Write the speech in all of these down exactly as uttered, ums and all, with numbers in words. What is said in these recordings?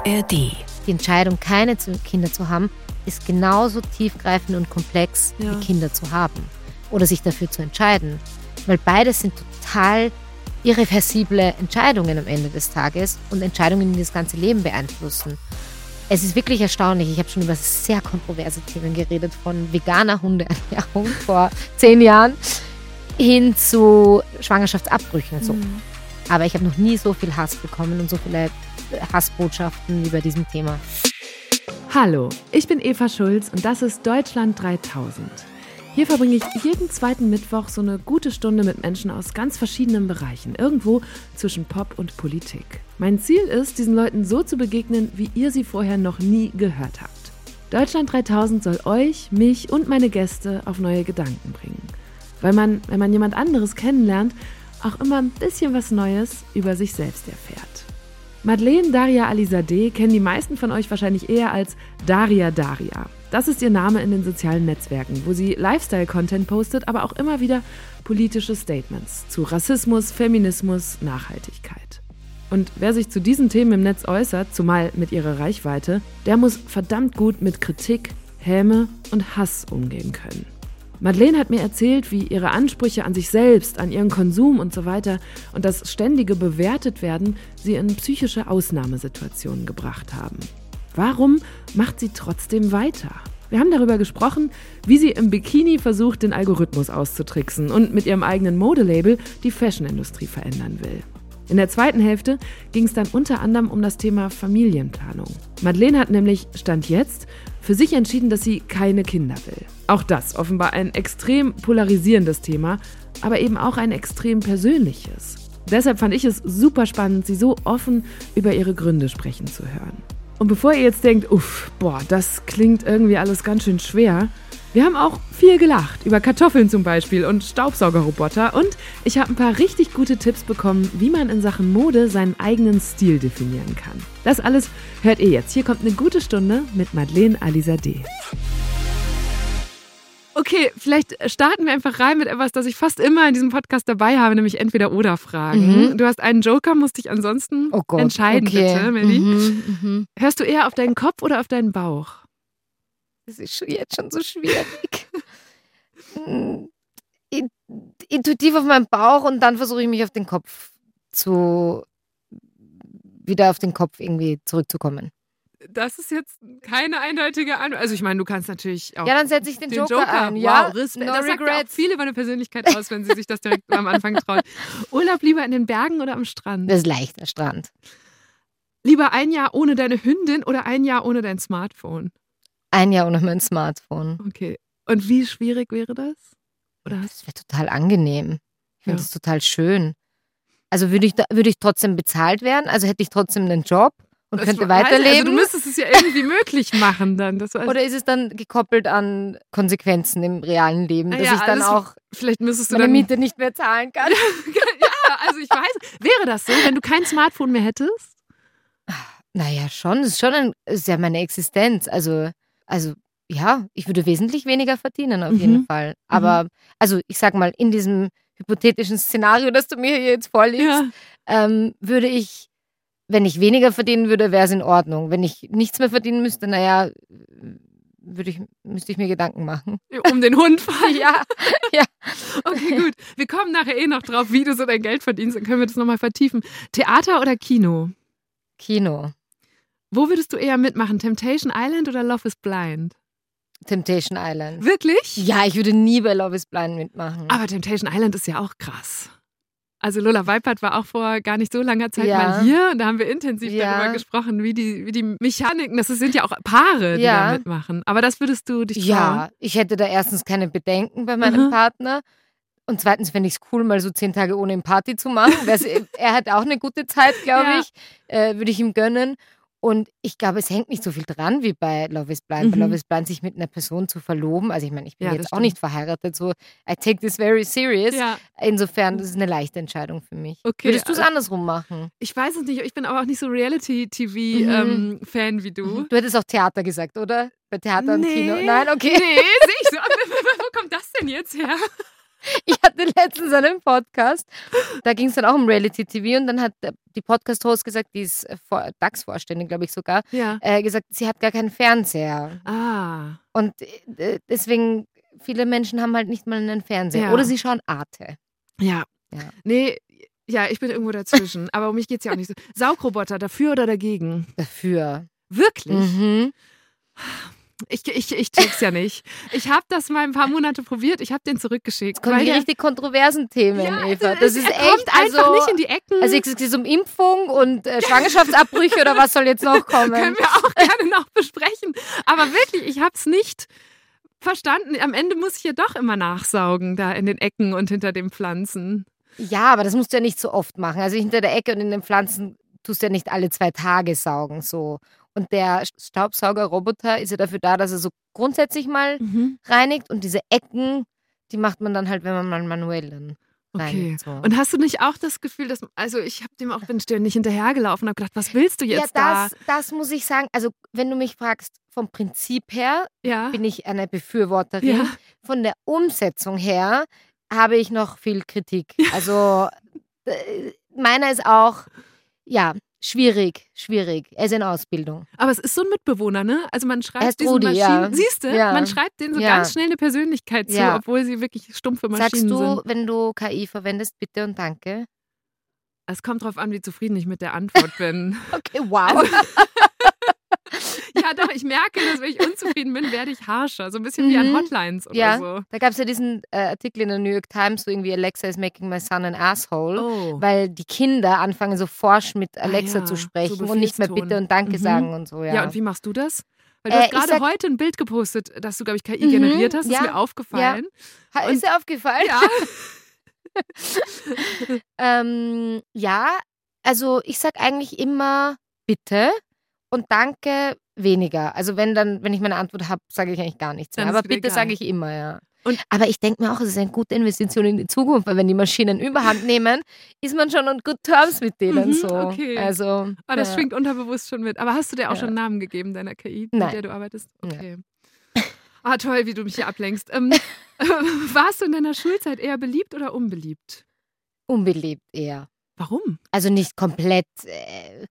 R D. Die Entscheidung, keine Kinder zu haben, ist genauso tiefgreifend und komplex, ja. wie Kinder zu haben. Oder sich dafür zu entscheiden. Weil beides sind total irreversible Entscheidungen am Ende des Tages und Entscheidungen, die das ganze Leben beeinflussen. Es ist wirklich erstaunlich. Ich habe schon über sehr kontroverse Themen geredet, von veganer Hundeernährung vor zehn Jahren hin zu Schwangerschaftsabbrüchen. So. Mhm. Aber ich habe noch nie so viel Hass bekommen und so viele Hassbotschaften wie bei diesem Thema. Hallo, ich bin Eva Schulz und das ist Deutschland dreitausend. Hier verbringe ich jeden zweiten Mittwoch so eine gute Stunde mit Menschen aus ganz verschiedenen Bereichen, irgendwo zwischen Pop und Politik. Mein Ziel ist, diesen Leuten so zu begegnen, wie ihr sie vorher noch nie gehört habt. Deutschland dreitausend soll euch, mich und meine Gäste auf neue Gedanken bringen. Weil man, wenn man jemand anderes kennenlernt, auch immer ein bisschen was Neues über sich selbst erfährt. Madeleine Daria Alizadeh kennen die meisten von euch wahrscheinlich eher als Daria Daria. Das ist ihr Name in den sozialen Netzwerken, wo sie Lifestyle-Content postet, aber auch immer wieder politische Statements zu Rassismus, Feminismus, Nachhaltigkeit. Und wer sich zu diesen Themen im Netz äußert, zumal mit ihrer Reichweite, der muss verdammt gut mit Kritik, Häme und Hass umgehen können. Madeleine hat mir erzählt, wie ihre Ansprüche an sich selbst, an ihren Konsum und so weiter und das ständige Bewertetwerden sie in psychische Ausnahmesituationen gebracht haben. Warum macht sie trotzdem weiter? Wir haben darüber gesprochen, wie sie im Bikini versucht, den Algorithmus auszutricksen und mit ihrem eigenen Modelabel die Fashionindustrie verändern will. In der zweiten Hälfte ging es dann unter anderem um das Thema Familienplanung. Madeleine hat nämlich, Stand jetzt, für sich entschieden, dass sie keine Kinder will. Auch das offenbar ein extrem polarisierendes Thema, aber eben auch ein extrem persönliches. Deshalb fand ich es super spannend, sie so offen über ihre Gründe sprechen zu hören. Und bevor ihr jetzt denkt, uff, boah, das klingt irgendwie alles ganz schön schwer, wir haben auch viel gelacht, über Kartoffeln zum Beispiel und Staubsaugerroboter, und ich habe ein paar richtig gute Tipps bekommen, wie man in Sachen Mode seinen eigenen Stil definieren kann. Das alles hört ihr jetzt. Hier kommt eine gute Stunde mit Madeleine Alizadeh. Okay, vielleicht starten wir einfach rein mit etwas, das ich fast immer in diesem Podcast dabei habe, nämlich Entweder-Oder-Fragen. Mhm. Du hast einen Joker, musst dich ansonsten oh Gott, entscheiden, okay. bitte, Melli. Mhm, mhm. Hörst du eher auf deinen Kopf oder auf deinen Bauch? Das ist jetzt schon so schwierig. Intuitiv auf meinen Bauch und dann versuche ich mich auf den Kopf zu, wieder auf den Kopf irgendwie zurückzukommen. Das ist jetzt keine eindeutige Antwort. Also ich meine, du kannst natürlich auch... Ja, dann setze ich den, den Joker, Joker an. Wow, ja, Respekt. No das sagt regrets. ja auch viel über eine Persönlichkeit aus, wenn sie sich das direkt am Anfang trauen. Urlaub lieber in den Bergen oder am Strand? Das ist leicht, der Strand. Lieber ein Jahr ohne deine Hündin oder ein Jahr ohne dein Smartphone? Ein Jahr ohne mein Smartphone. Okay. Und wie schwierig wäre das? Oder? Das wäre total angenehm. Ich finde ja. das total schön. Also würde ich, würde ich trotzdem bezahlt werden? Also hätte ich trotzdem einen Job und das könnte weiterleben? Also du müsstest es ja irgendwie möglich machen dann. Das war Oder ist es dann gekoppelt an Konsequenzen im realen Leben, dass ja, ich dann auch vielleicht müsstest du meine dann Miete nicht mehr zahlen kann? Ja, also ich weiß. Wäre das so, wenn du kein Smartphone mehr hättest? Naja, schon. Das ist schon ein, das ist ja meine Existenz. Also Also ja, ich würde wesentlich weniger verdienen auf mhm. jeden Fall. Aber, mhm. also ich sag mal, in diesem hypothetischen Szenario, das du mir hier jetzt vorlegst, ja. ähm, würde ich, wenn ich weniger verdienen würde, wäre es in Ordnung. Wenn ich nichts mehr verdienen müsste, naja, würde ich, müsste ich mir Gedanken machen. Um den Hund fahren? Ja, ja. Okay, gut. Wir kommen nachher eh noch drauf, wie du so dein Geld verdienst. Dann können wir das nochmal vertiefen. Theater oder Kino? Kino. Wo würdest du eher mitmachen? Temptation Island oder Love is Blind? Temptation Island. Wirklich? Ja, ich würde nie bei Love is Blind mitmachen. Aber Temptation Island ist ja auch krass. Also Lola Weipert war auch vor gar nicht so langer Zeit ja. mal hier und da haben wir intensiv ja. darüber gesprochen, wie die, wie die Mechaniken, das sind ja auch Paare, die ja. da mitmachen. Aber das würdest du dich trauen? Ja, ich hätte da erstens keine Bedenken bei meinem mhm. Partner. Und zweitens fände ich es cool, mal so zehn Tage ohne ihn Party zu machen. Er hat auch eine gute Zeit, glaube ja. ich. Äh, würde ich ihm gönnen. Und ich glaube, es hängt nicht so viel dran wie bei Love is Blind. Mhm. Bei Love is Blind sich mit einer Person zu verloben. Also ich meine, ich bin ja, jetzt auch nicht verheiratet. So, I take this very serious. Ja. Insofern, das ist eine leichte Entscheidung für mich. Okay, Würdest du es also, andersrum machen? Ich weiß es nicht. Ich bin aber auch nicht so Reality-T V-Fan mhm. ähm, wie du. Du hättest auch Theater gesagt, oder? Bei Theater nee. und Kino. Nein, okay. Nee, sehe ich so. Wo kommt das denn jetzt her? Ich hatte letztens einen Podcast, da ging es dann auch um Reality-T V und dann hat die Podcast-Host gesagt, die ist Vor- DAX-Vorständin, glaube ich sogar, Ja. äh, gesagt, sie hat gar keinen Fernseher. Ah. Und äh, deswegen, viele Menschen haben halt nicht mal einen Fernseher. Ja. Oder sie schauen Arte. Ja. Ja. Nee, ja, ich bin irgendwo dazwischen. Aber um mich geht es ja auch nicht so. Saugroboter, dafür oder dagegen? Dafür. Wirklich? Mhm. Ich, ich, ich check's ja nicht. Ich habe das mal ein paar Monate probiert. Ich habe den zurückgeschickt. Jetzt kommen weil die der- richtig kontroversen Themen, Ja, Eva. es- Das es- ist er echt, kommt einfach also, nicht in die Ecken. also es geht um Impfung und äh, Schwangerschaftsabbrüche oder was soll jetzt noch kommen? Können wir auch gerne noch besprechen. Aber wirklich, ich habe es nicht verstanden. Am Ende muss ich ja doch immer nachsaugen, da in den Ecken und hinter den Pflanzen. Ja, aber das musst du ja nicht so oft machen. Also hinter der Ecke und in den Pflanzen tust du ja nicht alle zwei Tage saugen so. Und der Staubsaugerroboter ist ja dafür da, dass er so grundsätzlich mal Mhm. reinigt und diese Ecken, die macht man dann halt, wenn man mal manuell dann Okay. reinigt. So. Und hast du nicht auch das Gefühl, dass, also ich habe dem auch, bin ständig hinterhergelaufen und habe gedacht, was willst du ja, jetzt da? das, das muss ich sagen. Also wenn du mich fragst, vom Prinzip her Ja. bin ich eine Befürworterin. Ja. Von der Umsetzung her habe ich noch viel Kritik. Also äh, meiner ist auch, ja, schwierig, schwierig. Er ist in Ausbildung. Aber es ist so ein Mitbewohner, ne? Also man schreibt Er ist diesen Rudi, Maschinen, ja. siehst du, Ja. man schreibt denen so Ja. ganz schnell eine Persönlichkeit zu, Ja. obwohl sie wirklich stumpfe Maschinen Sagst du, sind. wenn du K I verwendest, bitte und danke? Es kommt drauf an, wie zufrieden ich mit der Antwort bin. Okay, wow. Ja, doch, ich merke, dass wenn ich unzufrieden bin, werde ich harscher. So ein bisschen wie an Mhm. Hotlines oder Ja. so. Da gab es ja diesen äh, Artikel in der New York Times, so irgendwie Alexa is making my son an asshole, Oh. weil die Kinder anfangen so forsch mit Alexa ja, zu so sprechen und nicht mehr Befehlston. bitte und danke Mhm. sagen und so, ja. Ja, und wie machst du das? Weil du Äh, hast ich gerade sag- heute ein Bild gepostet, das du, glaube ich, K I Mhm, generiert hast. Das ja, ist mir aufgefallen. Ha- und- ist dir aufgefallen? Ja. ähm, ja, also ich sag eigentlich immer bitte und danke weniger. Also wenn dann, wenn ich meine Antwort habe, sage ich eigentlich gar nichts mehr. Dann ist Aber wieder bitte egal. sage ich immer, ja. Und- Aber ich denke mir auch, es ist eine gute Investition in die Zukunft, weil wenn die Maschinen Überhand nehmen, ist man schon on good terms mit denen Mhm, so. okay. Also, Aber das ja. schwingt unterbewusst schon mit. Aber hast du dir auch Ja. schon einen Namen gegeben, deiner K I, Nein. mit der du arbeitest? Ja. Okay. Ah, toll, wie du mich hier ablenkst. Ähm, warst du in deiner Schulzeit eher beliebt oder unbeliebt? Unbeliebt eher. Warum? Also nicht komplett. Äh,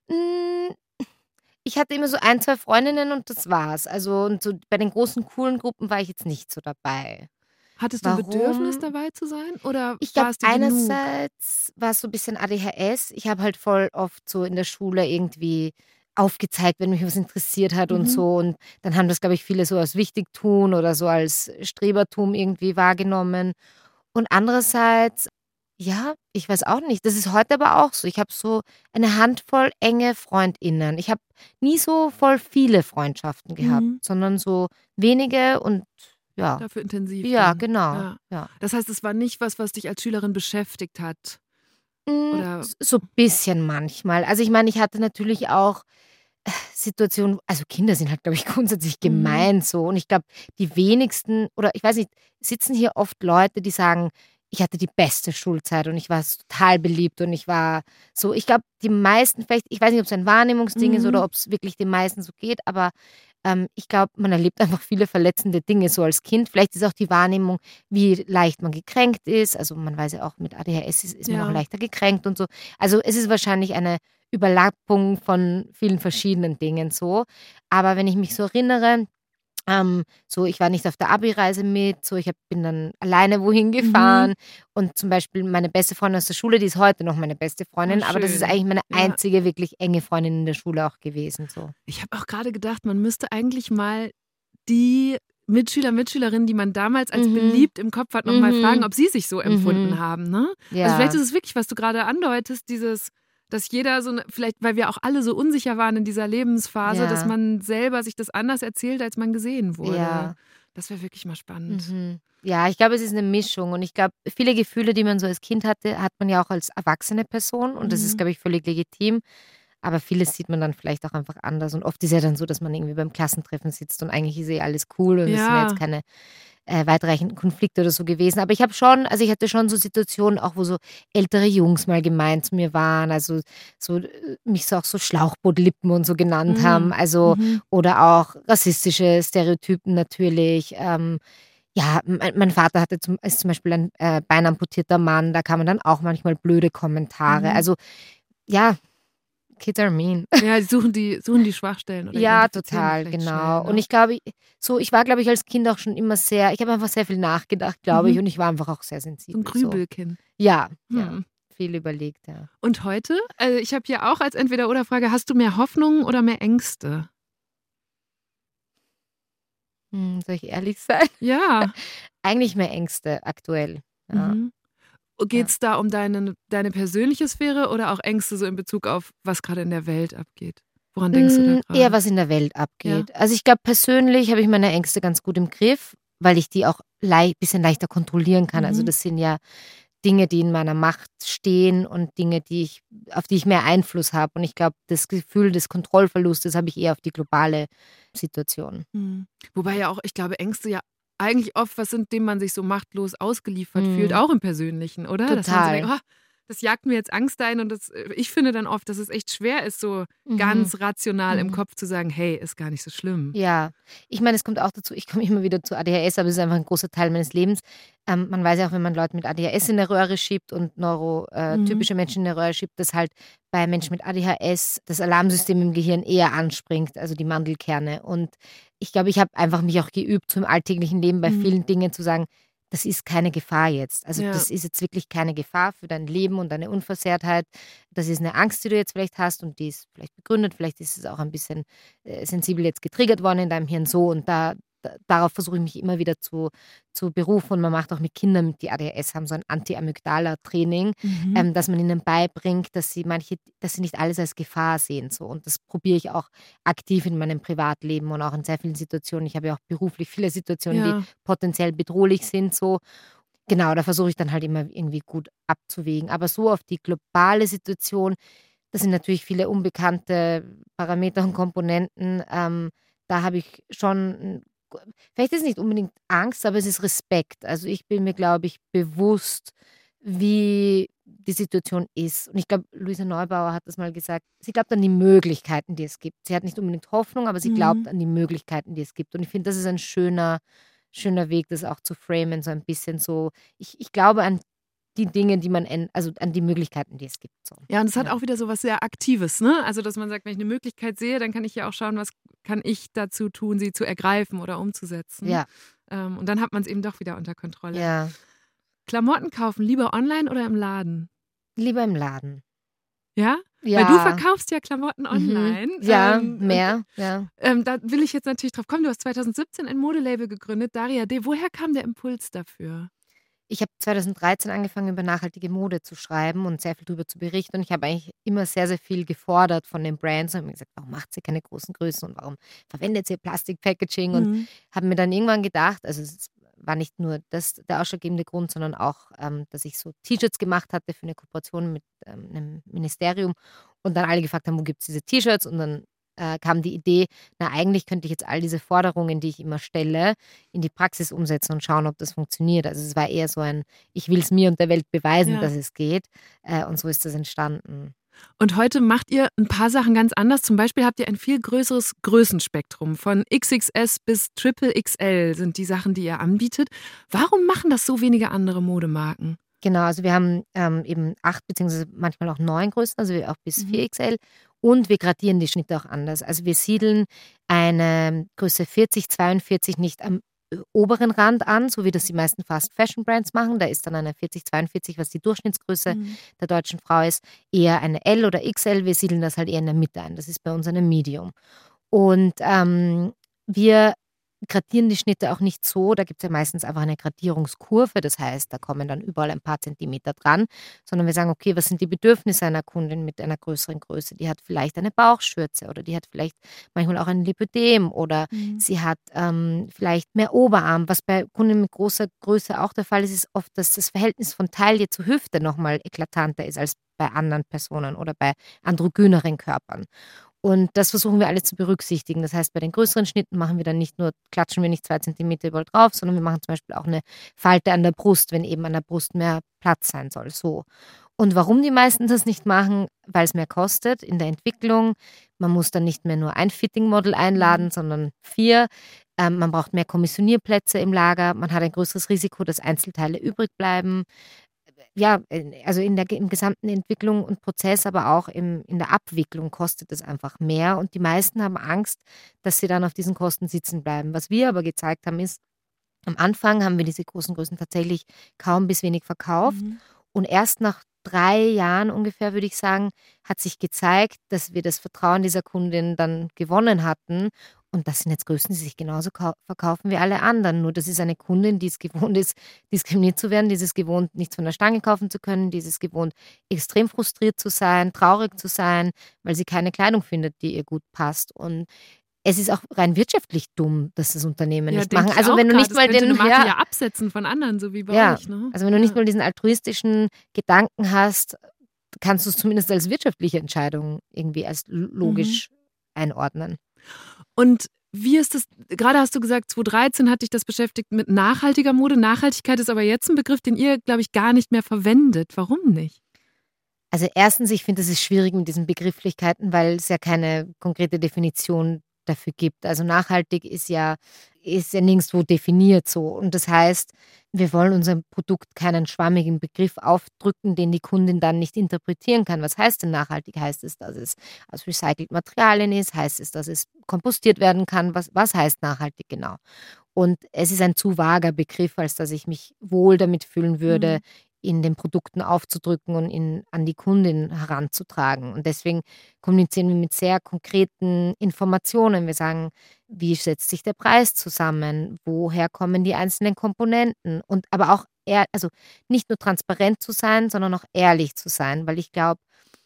mh, ich hatte immer so ein, zwei Freundinnen und das war's. Also und so bei den großen, coolen Gruppen war ich jetzt nicht so dabei. Hattest du ein Warum? Bedürfnis dabei zu sein? Oder Ich war glaube, es dir genug? einerseits war es so ein bisschen A D H S. Ich habe halt voll oft so in der Schule irgendwie aufgezeigt, wenn mich was interessiert hat Mhm. und so. Und dann haben das, glaube ich, viele so als Wichtigtun oder so als Strebertum irgendwie wahrgenommen. Und andererseits, ja, ich weiß auch nicht. Das ist heute aber auch so. Ich habe so eine Handvoll enge FreundInnen. Ich habe nie so voll viele Freundschaften gehabt, Mhm. sondern so wenige und ja. Dafür intensiv. Ja, dann. genau. Ja. Ja. Das heißt, es war nicht was, was dich als Schülerin beschäftigt hat. Mm, Oder- s- So ein bisschen manchmal. Also ich meine, ich hatte natürlich auch äh, Situationen, also Kinder sind halt, glaube ich, grundsätzlich Mhm. gemein so. Und ich glaube, die wenigsten, oder ich weiß nicht, sitzen hier oft Leute, die sagen, ich hatte die beste Schulzeit und ich war total beliebt und ich war so, ich glaube, die meisten, vielleicht, ich weiß nicht, ob es ein Wahrnehmungsding ist Mhm. oder ob es wirklich den meisten so geht, aber ähm, ich glaube, man erlebt einfach viele verletzende Dinge so als Kind. Vielleicht ist auch die Wahrnehmung, wie leicht man gekränkt ist. Also man weiß ja auch, mit A D H S ist, ist man Ja. auch leichter gekränkt und so. Also es ist wahrscheinlich eine Überlappung von vielen verschiedenen Dingen so. Aber wenn ich mich so erinnere, ähm, so ich war nicht auf der Abi-Reise mit, so ich hab, bin dann alleine wohin gefahren Mhm. und zum Beispiel meine beste Freundin aus der Schule, die ist heute noch meine beste Freundin, Oh, aber das ist schön. eigentlich meine Ja. einzige wirklich enge Freundin in der Schule auch gewesen. So. Ich habe auch gerade gedacht, man müsste eigentlich mal die Mitschüler, Mitschülerinnen, die man damals als Mhm. beliebt im Kopf hat, nochmal Mhm. fragen, ob sie sich so empfunden Mhm. haben. Ne? Ja. Also vielleicht ist es wirklich, was du gerade andeutest, dieses, dass jeder so, eine, vielleicht, weil wir auch alle so unsicher waren in dieser Lebensphase, Ja. dass man selber sich das anders erzählt, als man gesehen wurde. Ja. Das wäre wirklich mal spannend. Mhm. Ja, ich glaube, es ist eine Mischung und ich glaube, viele Gefühle, die man so als Kind hatte, hat man ja auch als erwachsene Person und das ist, Mhm. glaube ich, völlig legitim. Aber vieles sieht man dann vielleicht auch einfach anders und oft ist ja dann so, dass man irgendwie beim Klassentreffen sitzt und eigentlich ist eh alles cool und es sind Ja. jetzt keine äh, weitreichenden Konflikte oder so gewesen. Aber ich habe schon, also ich hatte schon so Situationen auch, wo so ältere Jungs mal gemein zu mir waren, also so äh, mich so auch so Schlauchbootlippen und so genannt Mhm. haben, also Mhm. oder auch rassistische Stereotypen natürlich. Ähm, Ja, mein, mein Vater hatte zum, ist zum Beispiel ein äh, beinamputierter Mann, da kamen dann auch manchmal blöde Kommentare. Mhm. Also ja, Kids are mean. Ja, die suchen die, suchen die Schwachstellen oder Ja, identifizieren die total, vielleicht genau. schnell, ne? Und ich glaube, so, ich war, glaube ich, als Kind auch schon immer sehr, ich habe einfach sehr viel nachgedacht, glaube ich, Mhm. und ich war einfach auch sehr So ein sensibel. So. Grübelkind. Ja, ja, Hm. viel überlegt, ja. Und heute? Also ich habe hier auch als Entweder-oder-Frage, hast du mehr Hoffnung oder mehr Ängste? Hm, soll ich ehrlich sein? Ja. Eigentlich mehr Ängste aktuell. Ja. Mhm. Geht es da um deine, deine persönliche Sphäre oder auch Ängste so in Bezug auf, was gerade in der Welt abgeht? Woran denkst du da Mm, gerade? Eher was in der Welt abgeht. Also ich glaube, persönlich habe ich meine Ängste ganz gut im Griff, weil ich die auch ein bisschen leichter kontrollieren kann. Mhm. Also das sind ja Dinge, die in meiner Macht stehen und Dinge, die ich, auf die ich mehr Einfluss habe. Und ich glaube, das Gefühl des Kontrollverlustes habe ich eher auf die globale Situation. Mhm. Wobei ja auch, ich glaube, Ängste ja eigentlich oft was sind, dem man sich so machtlos ausgeliefert Mhm. fühlt, auch im Persönlichen, oder? Dass man so Total. denkt, oh, das jagt mir jetzt Angst ein und das, ich finde dann oft, dass es echt schwer ist, so Mhm. ganz rational im Mhm. Kopf zu sagen, hey, ist gar nicht so schlimm. Ja, ich meine, es kommt auch dazu, ich komme immer wieder zu A D H S, aber es ist einfach ein großer Teil meines Lebens. Ähm, man weiß ja auch, wenn man Leute mit A D H S in der Röhre schiebt und neurotypische Mhm. Menschen in der Röhre schiebt, dass halt bei Menschen mit A D H S das Alarmsystem im Gehirn eher anspringt, also die Mandelkerne. Und ich glaube, ich habe einfach mich auch geübt, so im alltäglichen Leben bei Mhm. vielen Dingen zu sagen, das ist keine Gefahr jetzt. Also Ja. das ist jetzt wirklich keine Gefahr für dein Leben und deine Unversehrtheit. Das ist eine Angst, die du jetzt vielleicht hast und die ist vielleicht begründet. Vielleicht ist es auch ein bisschen äh, sensibel jetzt getriggert worden in deinem Hirn so. Und da, da darauf versuche ich mich immer wieder zu, zu berufen. Und man macht auch mit Kindern, die A D H S haben, so ein Anti-Amygdala-Training, Mhm. ähm, dass man ihnen beibringt, dass sie manche, dass sie nicht alles als Gefahr sehen. So. Und das probiere ich auch aktiv in meinem Privatleben und auch in sehr vielen Situationen. Ich habe ja auch beruflich viele Situationen, Ja. die potenziell bedrohlich sind. So. Genau, da versuche ich dann halt immer irgendwie gut abzuwägen. Aber so auf die globale Situation, das sind natürlich viele unbekannte Parameter und Komponenten. Ähm, da habe ich schon, vielleicht ist es nicht unbedingt Angst, aber es ist Respekt. Also ich bin mir, glaube ich, bewusst, wie die Situation ist. Und ich glaube, Luisa Neubauer hat das mal gesagt, sie glaubt an die Möglichkeiten, die es gibt. Sie hat nicht unbedingt Hoffnung, aber sie Mhm. glaubt an die Möglichkeiten, die es gibt. Und ich finde, das ist ein schöner, schöner Weg, das auch zu framen, so ein bisschen so. Ich, ich glaube an die Dinge, die man, en- also an die Möglichkeiten, die es gibt. So. Ja, und es hat Ja. auch wieder so was sehr Aktives, ne? Also, dass man sagt, wenn ich eine Möglichkeit sehe, dann kann ich ja auch schauen, was kann ich dazu tun, sie zu ergreifen oder umzusetzen. Ja, Ähm, und dann hat man es eben doch wieder unter Kontrolle. ja. Klamotten kaufen, lieber online oder im Laden? Lieber im Laden. Ja? Ja. Weil du verkaufst ja Klamotten Mhm. online. Ja, ähm, mehr. Und, Ja. ähm, da will ich jetzt natürlich drauf kommen. Du hast zwanzig siebzehn ein Modelabel gegründet, Daria D. Woher kam der Impuls dafür? Ich habe zwanzig dreizehn angefangen, über nachhaltige Mode zu schreiben und sehr viel darüber zu berichten. Und ich habe eigentlich immer sehr, sehr viel gefordert von den Brands und habe mir gesagt, warum macht sie keine großen Größen und warum verwendet sie Plastik-Packaging? Und Mhm. habe mir dann irgendwann gedacht, also es war nicht nur das der ausschlaggebende Grund, sondern auch, ähm, dass ich so T-Shirts gemacht hatte für eine Kooperation mit ähm, einem Ministerium und dann alle gefragt haben, wo gibt es diese T-Shirts? Und dann äh, kam die Idee, na eigentlich könnte ich jetzt all diese Forderungen, die ich immer stelle, in die Praxis umsetzen und schauen, ob das funktioniert. Also es war eher so ein, ich will es mir und der Welt beweisen, Ja. dass es geht. Äh, und so ist das entstanden. Und heute macht ihr ein paar Sachen ganz anders. Zum Beispiel habt ihr ein viel größeres Größenspektrum. Von X X S bis Triple X L sind die Sachen, die ihr anbietet. Warum machen das so wenige andere Modemarken? Genau, also wir haben ähm, eben acht beziehungsweise manchmal auch neun Größen, also auch bis Mhm. vier X L. Und wir gradieren die Schnitte auch anders. Also wir siedeln eine Größe vierzig, zweiundvierzig nicht am äh, oberen Rand an, so wie das die meisten Fast-Fashion-Brands machen. Da ist dann eine vierzig, zweiundvierzig, was die Durchschnittsgröße Mhm. der deutschen Frau ist, eher eine L oder X L. Wir siedeln das halt eher in der Mitte ein. Das ist bei uns eine Medium. Und ähm, wir gradieren die Schnitte auch nicht so, da gibt es ja meistens einfach eine Gradierungskurve, das heißt, da kommen dann überall ein paar Zentimeter dran, sondern wir sagen, okay, was sind die Bedürfnisse einer Kundin mit einer größeren Größe? Die hat vielleicht eine Bauchschürze oder die hat vielleicht manchmal auch ein Lipödem oder Mhm. sie hat ähm, vielleicht mehr Oberarm. Was bei Kunden mit großer Größe auch der Fall ist, ist oft, dass das Verhältnis von Taille zu Hüfte nochmal eklatanter ist als bei anderen Personen oder bei androgyneren Körpern. Und das versuchen wir alles zu berücksichtigen. Das heißt, bei den größeren Schnitten machen wir dann nicht nur, klatschen wir nicht zwei Zentimeter überall drauf, sondern wir machen zum Beispiel auch eine Falte an der Brust, wenn eben an der Brust mehr Platz sein soll. So. Und warum die meisten das nicht machen? Weil es mehr kostet in der Entwicklung. Man muss dann nicht mehr nur ein Fitting-Model einladen, Mhm. sondern vier. Ähm, man braucht mehr Kommissionierplätze im Lager. Man hat ein größeres Risiko, dass Einzelteile übrig bleiben. Ja, also in der im gesamten Entwicklung und Prozess, aber auch im, in der Abwicklung kostet es einfach mehr. Und die meisten haben Angst, dass sie dann auf diesen Kosten sitzen bleiben. Was wir aber gezeigt haben, ist, am Anfang haben wir diese großen Größen tatsächlich kaum bis wenig verkauft. Mhm. Und erst nach drei Jahren ungefähr, würde ich sagen, hat sich gezeigt, dass wir das Vertrauen dieser Kundin dann gewonnen hatten. Und das sind jetzt Größen, die sich genauso kau- verkaufen wie alle anderen. Nur das ist eine Kundin, die es gewohnt ist, diskriminiert zu werden, die ist es gewohnt, nichts von der Stange kaufen zu können, die ist es gewohnt, extrem frustriert zu sein, traurig zu sein, weil sie keine Kleidung findet, die ihr gut passt. Und es ist auch rein wirtschaftlich dumm, dass das Unternehmen Ja, nicht denk machen. ich Also auch wenn du grad. nicht Das mal könnte den eine Marke ja, ja absetzen von anderen, so wie bei ja, euch. Ne? also wenn du nicht Ja. mal diesen altruistischen Gedanken hast, kannst du es zumindest als wirtschaftliche Entscheidung irgendwie als l- logisch einordnen. Und wie ist das, gerade hast du gesagt, zwanzig dreizehn hat dich das beschäftigt mit nachhaltiger Mode. Nachhaltigkeit ist aber jetzt ein Begriff, den ihr, glaube ich, gar nicht mehr verwendet. Warum nicht? Also erstens, ich finde, es ist schwierig mit diesen Begrifflichkeiten, weil es ja keine konkrete Definition dafür gibt. Also nachhaltig ist ja, ist ja nirgendwo definiert so. Und das heißt, wir wollen unserem Produkt keinen schwammigen Begriff aufdrücken, den die Kundin dann nicht interpretieren kann. Was heißt denn nachhaltig? Heißt es, dass es aus recycelten Materialien ist? Heißt es, dass es kompostiert werden kann? Was, was heißt nachhaltig genau? Und es ist ein zu vager Begriff, als dass ich mich wohl damit fühlen würde, Mhm. in den Produkten aufzudrücken und ihn an die Kundin heranzutragen. Und deswegen kommunizieren wir mit sehr konkreten Informationen. Wir sagen, wie setzt sich der Preis zusammen? Woher kommen die einzelnen Komponenten? Und aber auch ehr, also nicht nur transparent zu sein, sondern auch ehrlich zu sein, weil ich glaube,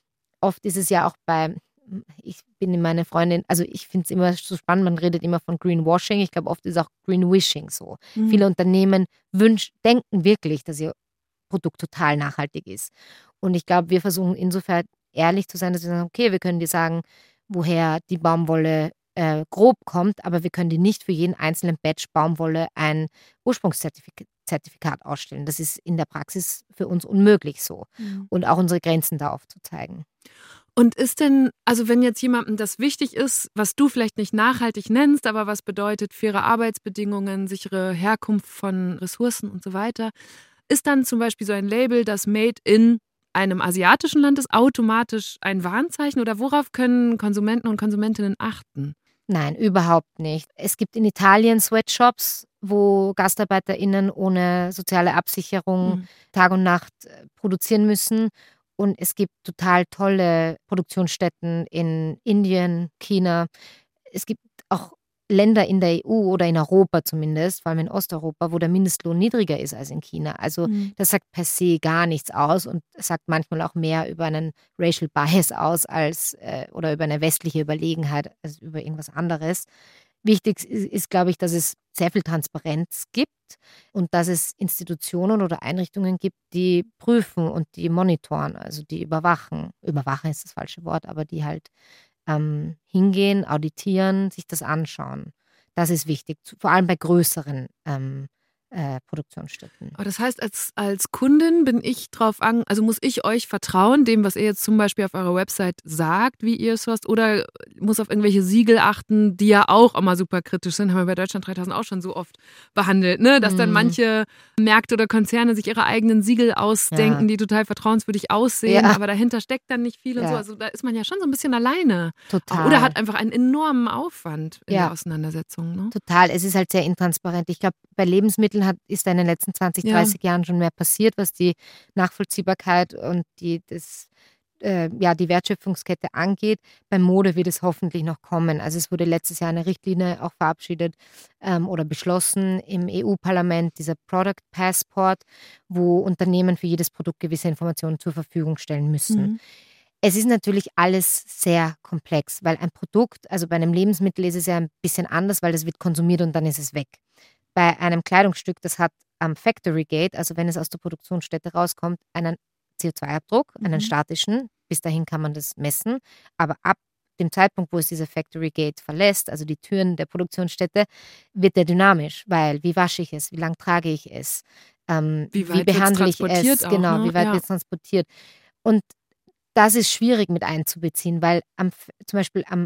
oft ist es ja auch bei, ich bin in meine Freundin, also ich finde es immer so spannend, man redet immer von Greenwashing. Ich glaube, oft ist auch Greenwishing so. Mhm. Viele Unternehmen wünsch, denken wirklich, dass ihr Produkt total nachhaltig ist. Und ich glaube, wir versuchen insofern ehrlich zu sein, dass wir sagen, okay, wir können dir sagen, woher die Baumwolle äh, grob kommt, aber wir können dir nicht für jeden einzelnen Batch Baumwolle ein Ursprungszertifikat Zertifikat ausstellen. Das ist in der Praxis für uns unmöglich so. Mhm. Und auch unsere Grenzen da aufzuzeigen. Und ist denn, also wenn jetzt jemandem das wichtig ist, was du vielleicht nicht nachhaltig nennst, aber was bedeutet faire Arbeitsbedingungen, sichere Herkunft von Ressourcen und so weiter, ist dann zum Beispiel so ein Label, das Made in einem asiatischen Land ist, automatisch ein Warnzeichen? Oder worauf können Konsumenten und Konsumentinnen achten? Nein, überhaupt nicht. Es gibt in Italien Sweatshops, wo GastarbeiterInnen ohne soziale Absicherung Mhm. Tag und Nacht äh, produzieren müssen. Und es gibt total tolle Produktionsstätten in Indien, China. Es gibt auch Länder in der E U oder in Europa zumindest, vor allem in Osteuropa, wo der Mindestlohn niedriger ist als in China. Also Mhm. das sagt per se gar nichts aus und sagt manchmal auch mehr über einen Racial Bias aus als äh, oder über eine westliche Überlegenheit als über irgendwas anderes. Wichtig ist, ist, glaube ich, dass es sehr viel Transparenz gibt und dass es Institutionen oder Einrichtungen gibt, die prüfen und die monitoren, also die überwachen. Überwachen ist das falsche Wort, aber die halt ähm, hingehen, auditieren, sich das anschauen. Das ist wichtig, zu- vor allem bei größeren ähm, äh, Produktionsstätten. Aber das heißt, als, als Kundin bin ich drauf an, also muss ich euch vertrauen, dem, was ihr jetzt zum Beispiel auf eurer Website sagt, wie ihr es hört, oder muss auf irgendwelche Siegel achten, die ja auch immer super kritisch sind, haben wir bei Deutschland dreitausend auch schon so oft behandelt, ne? Dass dann Mhm. manche Märkte oder Konzerne sich ihre eigenen Siegel ausdenken, Ja. die total vertrauenswürdig aussehen, Ja. aber dahinter steckt dann nicht viel und Ja. so. Also da ist man ja schon so ein bisschen alleine. Total. Oder hat einfach einen enormen Aufwand in Ja. der Auseinandersetzung. Ne? Total. Es ist halt sehr intransparent. Ich glaube, bei Lebensmitteln hat, ist da in den letzten zwanzig, Ja. dreißig Jahren schon mehr passiert, was die Nachvollziehbarkeit und die, das, äh, ja, die Wertschöpfungskette angeht. Bei Mode wird es hoffentlich noch kommen. Also es wurde letztes Jahr eine Richtlinie auch verabschiedet ähm, oder beschlossen im E U-Parlament, dieser Product Passport, wo Unternehmen für jedes Produkt gewisse Informationen zur Verfügung stellen müssen. Mhm. Es ist natürlich alles sehr komplex, weil ein Produkt, also bei einem Lebensmittel ist es ja ein bisschen anders, weil das wird konsumiert und dann ist es weg. Bei einem Kleidungsstück, das hat am Factory Gate, also wenn es aus der Produktionsstätte rauskommt, einen C O zwei Abdruck, einen Mhm. statischen. Bis dahin kann man das messen. Aber ab dem Zeitpunkt, wo es diese Factory Gate verlässt, also die Türen der Produktionsstätte, wird der dynamisch, weil wie wasche ich es, wie lange trage ich es, ähm, Wie wie, weit wird's behandle ich transportiert es, auch, genau, ne? wie weit Ja. wird es transportiert. Und das ist schwierig mit einzubeziehen, weil am, zum Beispiel am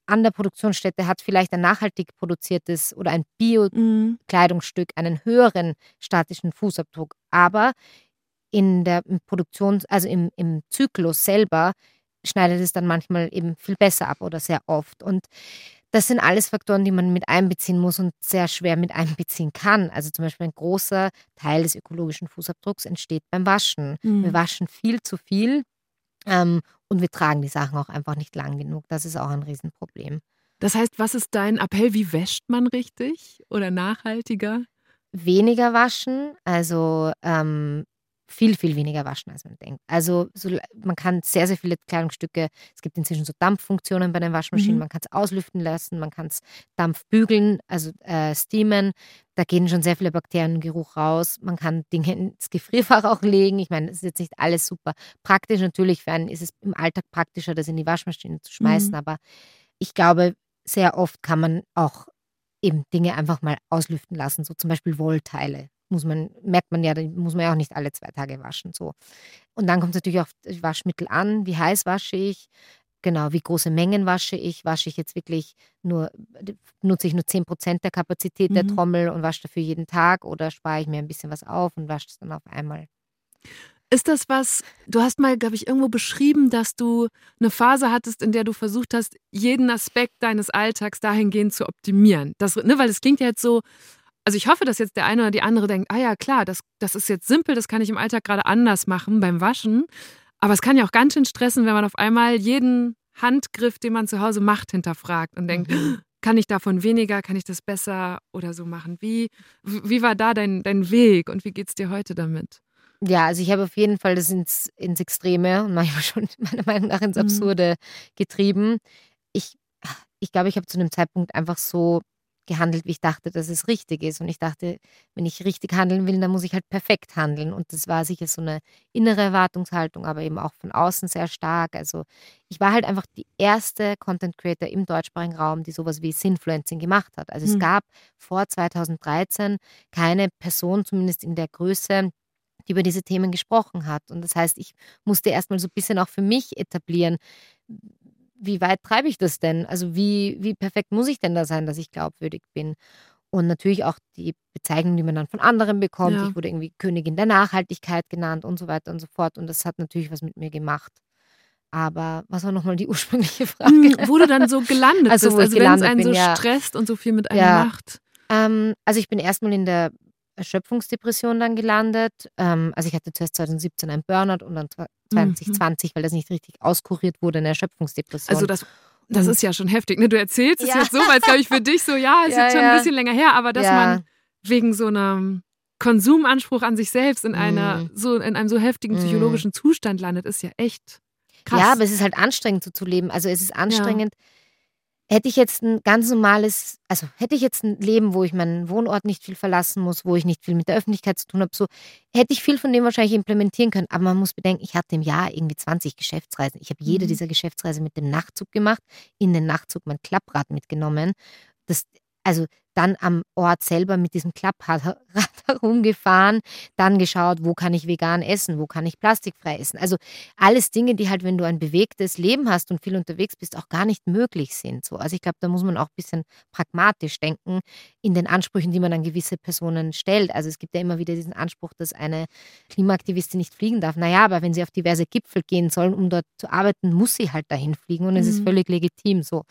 an der Produktionsstätte hat vielleicht ein nachhaltig produziertes oder ein Bio-Kleidungsstück einen höheren statischen Fußabdruck. Aber in der Produktion, also im, im Zyklus selber, schneidet es dann manchmal eben viel besser ab oder sehr oft. Und das sind alles Faktoren, die man mit einbeziehen muss und sehr schwer mit einbeziehen kann. Also zum Beispiel ein großer Teil des ökologischen Fußabdrucks entsteht beim Waschen. Mhm. Wir waschen viel zu viel ähm, und wir tragen die Sachen auch einfach nicht lang genug. Das ist auch ein Riesenproblem. Das heißt, was ist dein Appell? Wie wäscht man richtig oder nachhaltiger? Weniger waschen, also ähm, viel, viel weniger waschen, als man denkt. Also so, man kann sehr, sehr viele Kleidungsstücke, es gibt inzwischen so Dampffunktionen bei den Waschmaschinen, mhm. man kann es auslüften lassen, man kann es dampfbügeln, also äh, steamen, da gehen schon sehr viele Bakterien und Geruch raus. Man kann Dinge ins Gefrierfach auch legen. Ich meine, das ist jetzt nicht alles super praktisch. Natürlich für einen ist es im Alltag praktischer, das in die Waschmaschine zu schmeißen, mhm. aber ich glaube, sehr oft kann man auch eben Dinge einfach mal auslüften lassen, so zum Beispiel Wollteile. Muss man, merkt man ja, die muss man ja auch nicht alle zwei Tage waschen. So. Und dann kommt es natürlich auf das Waschmittel an. Wie heiß wasche ich? Genau, wie große Mengen wasche ich? Wasche ich jetzt wirklich nur, nutze ich nur zehn Prozent der Kapazität mhm. der Trommel und wasche dafür jeden Tag oder spare ich mir ein bisschen was auf und wasche es dann auf einmal? Ist das was, du hast mal, glaube ich, irgendwo beschrieben, dass du eine Phase hattest, in der du versucht hast, jeden Aspekt deines Alltags dahingehend zu optimieren. Das, ne, weil es klingt ja jetzt so, also ich hoffe, dass jetzt der eine oder die andere denkt, ah ja, klar, das, das ist jetzt simpel, das kann ich im Alltag gerade anders machen beim Waschen. Aber es kann ja auch ganz schön stressen, wenn man auf einmal jeden Handgriff, den man zu Hause macht, hinterfragt und denkt, mhm. kann ich davon weniger, kann ich das besser oder so machen? Wie, wie war da dein, dein Weg und wie geht's dir heute damit? Ja, also ich habe auf jeden Fall das ins, ins Extreme und manchmal schon meiner Meinung nach ins Absurde mhm. getrieben. Ich, ich glaube, ich habe zu einem Zeitpunkt einfach so gehandelt, wie ich dachte, dass es richtig ist. Und ich dachte, wenn ich richtig handeln will, dann muss ich halt perfekt handeln. Und das war sicher so eine innere Erwartungshaltung, aber eben auch von außen sehr stark. Also ich war halt einfach die erste Content Creator im deutschsprachigen Raum, die sowas wie Sinfluencing gemacht hat. Also mhm. es gab vor zweitausenddreizehn keine Person, zumindest in der Größe, die über diese Themen gesprochen hat. Und das heißt, ich musste erstmal so ein bisschen auch für mich etablieren, wie weit treibe ich das denn? Also wie, wie perfekt muss ich denn da sein, dass ich glaubwürdig bin? Und natürlich auch die Bezeichnung, die man dann von anderen bekommt. Ja. Ich wurde irgendwie Königin der Nachhaltigkeit genannt und so weiter und so fort. Und das hat natürlich was mit mir gemacht. Aber was war nochmal die ursprüngliche Frage? Hm, wo du dann so gelandet also, bist, also wenn es einen bin, so ja. stresst und so viel mit einem ja. macht. Ähm, also ich bin erstmal in der Erschöpfungsdepression dann gelandet. Ähm, also ich hatte zuerst zweitausendsiebzehn einen Burnout und dann zwanzig zwanzig, mhm. weil das nicht richtig auskuriert wurde, eine Erschöpfungsdepression. Also das, das ist ja schon heftig. Ne? Du erzählst es ja. jetzt so, weil es, glaube ich, für dich so, ja, ist ja, jetzt schon ja. ein bisschen länger her, aber dass ja. man wegen so einem Konsumanspruch an sich selbst in, einer, mhm. so, in einem so heftigen psychologischen mhm. Zustand landet, ist ja echt krass. Ja, aber es ist halt anstrengend so zu leben. Also es ist anstrengend. Ja. Hätte ich jetzt ein ganz normales, also hätte ich jetzt ein Leben, wo ich meinen Wohnort nicht viel verlassen muss, wo ich nicht viel mit der Öffentlichkeit zu tun habe, so hätte ich viel von dem wahrscheinlich implementieren können. Aber man muss bedenken, ich hatte im Jahr irgendwie zwanzig Geschäftsreisen. Ich habe jede mhm. dieser Geschäftsreisen mit dem Nachtzug gemacht, in den Nachtzug mein Klapprad mitgenommen. Das, also dann am Ort selber mit diesem Klapprad herumgefahren, dann geschaut, wo kann ich vegan essen, wo kann ich plastikfrei essen. Also alles Dinge, die halt, wenn du ein bewegtes Leben hast und viel unterwegs bist, auch gar nicht möglich sind. So. Also ich glaube, da muss man auch ein bisschen pragmatisch denken in den Ansprüchen, die man an gewisse Personen stellt. Also es gibt ja immer wieder diesen Anspruch, dass eine Klimaaktivistin nicht fliegen darf. Naja, aber wenn sie auf diverse Gipfel gehen soll, um dort zu arbeiten, muss sie halt dahin fliegen und es mhm. ist völlig legitim so.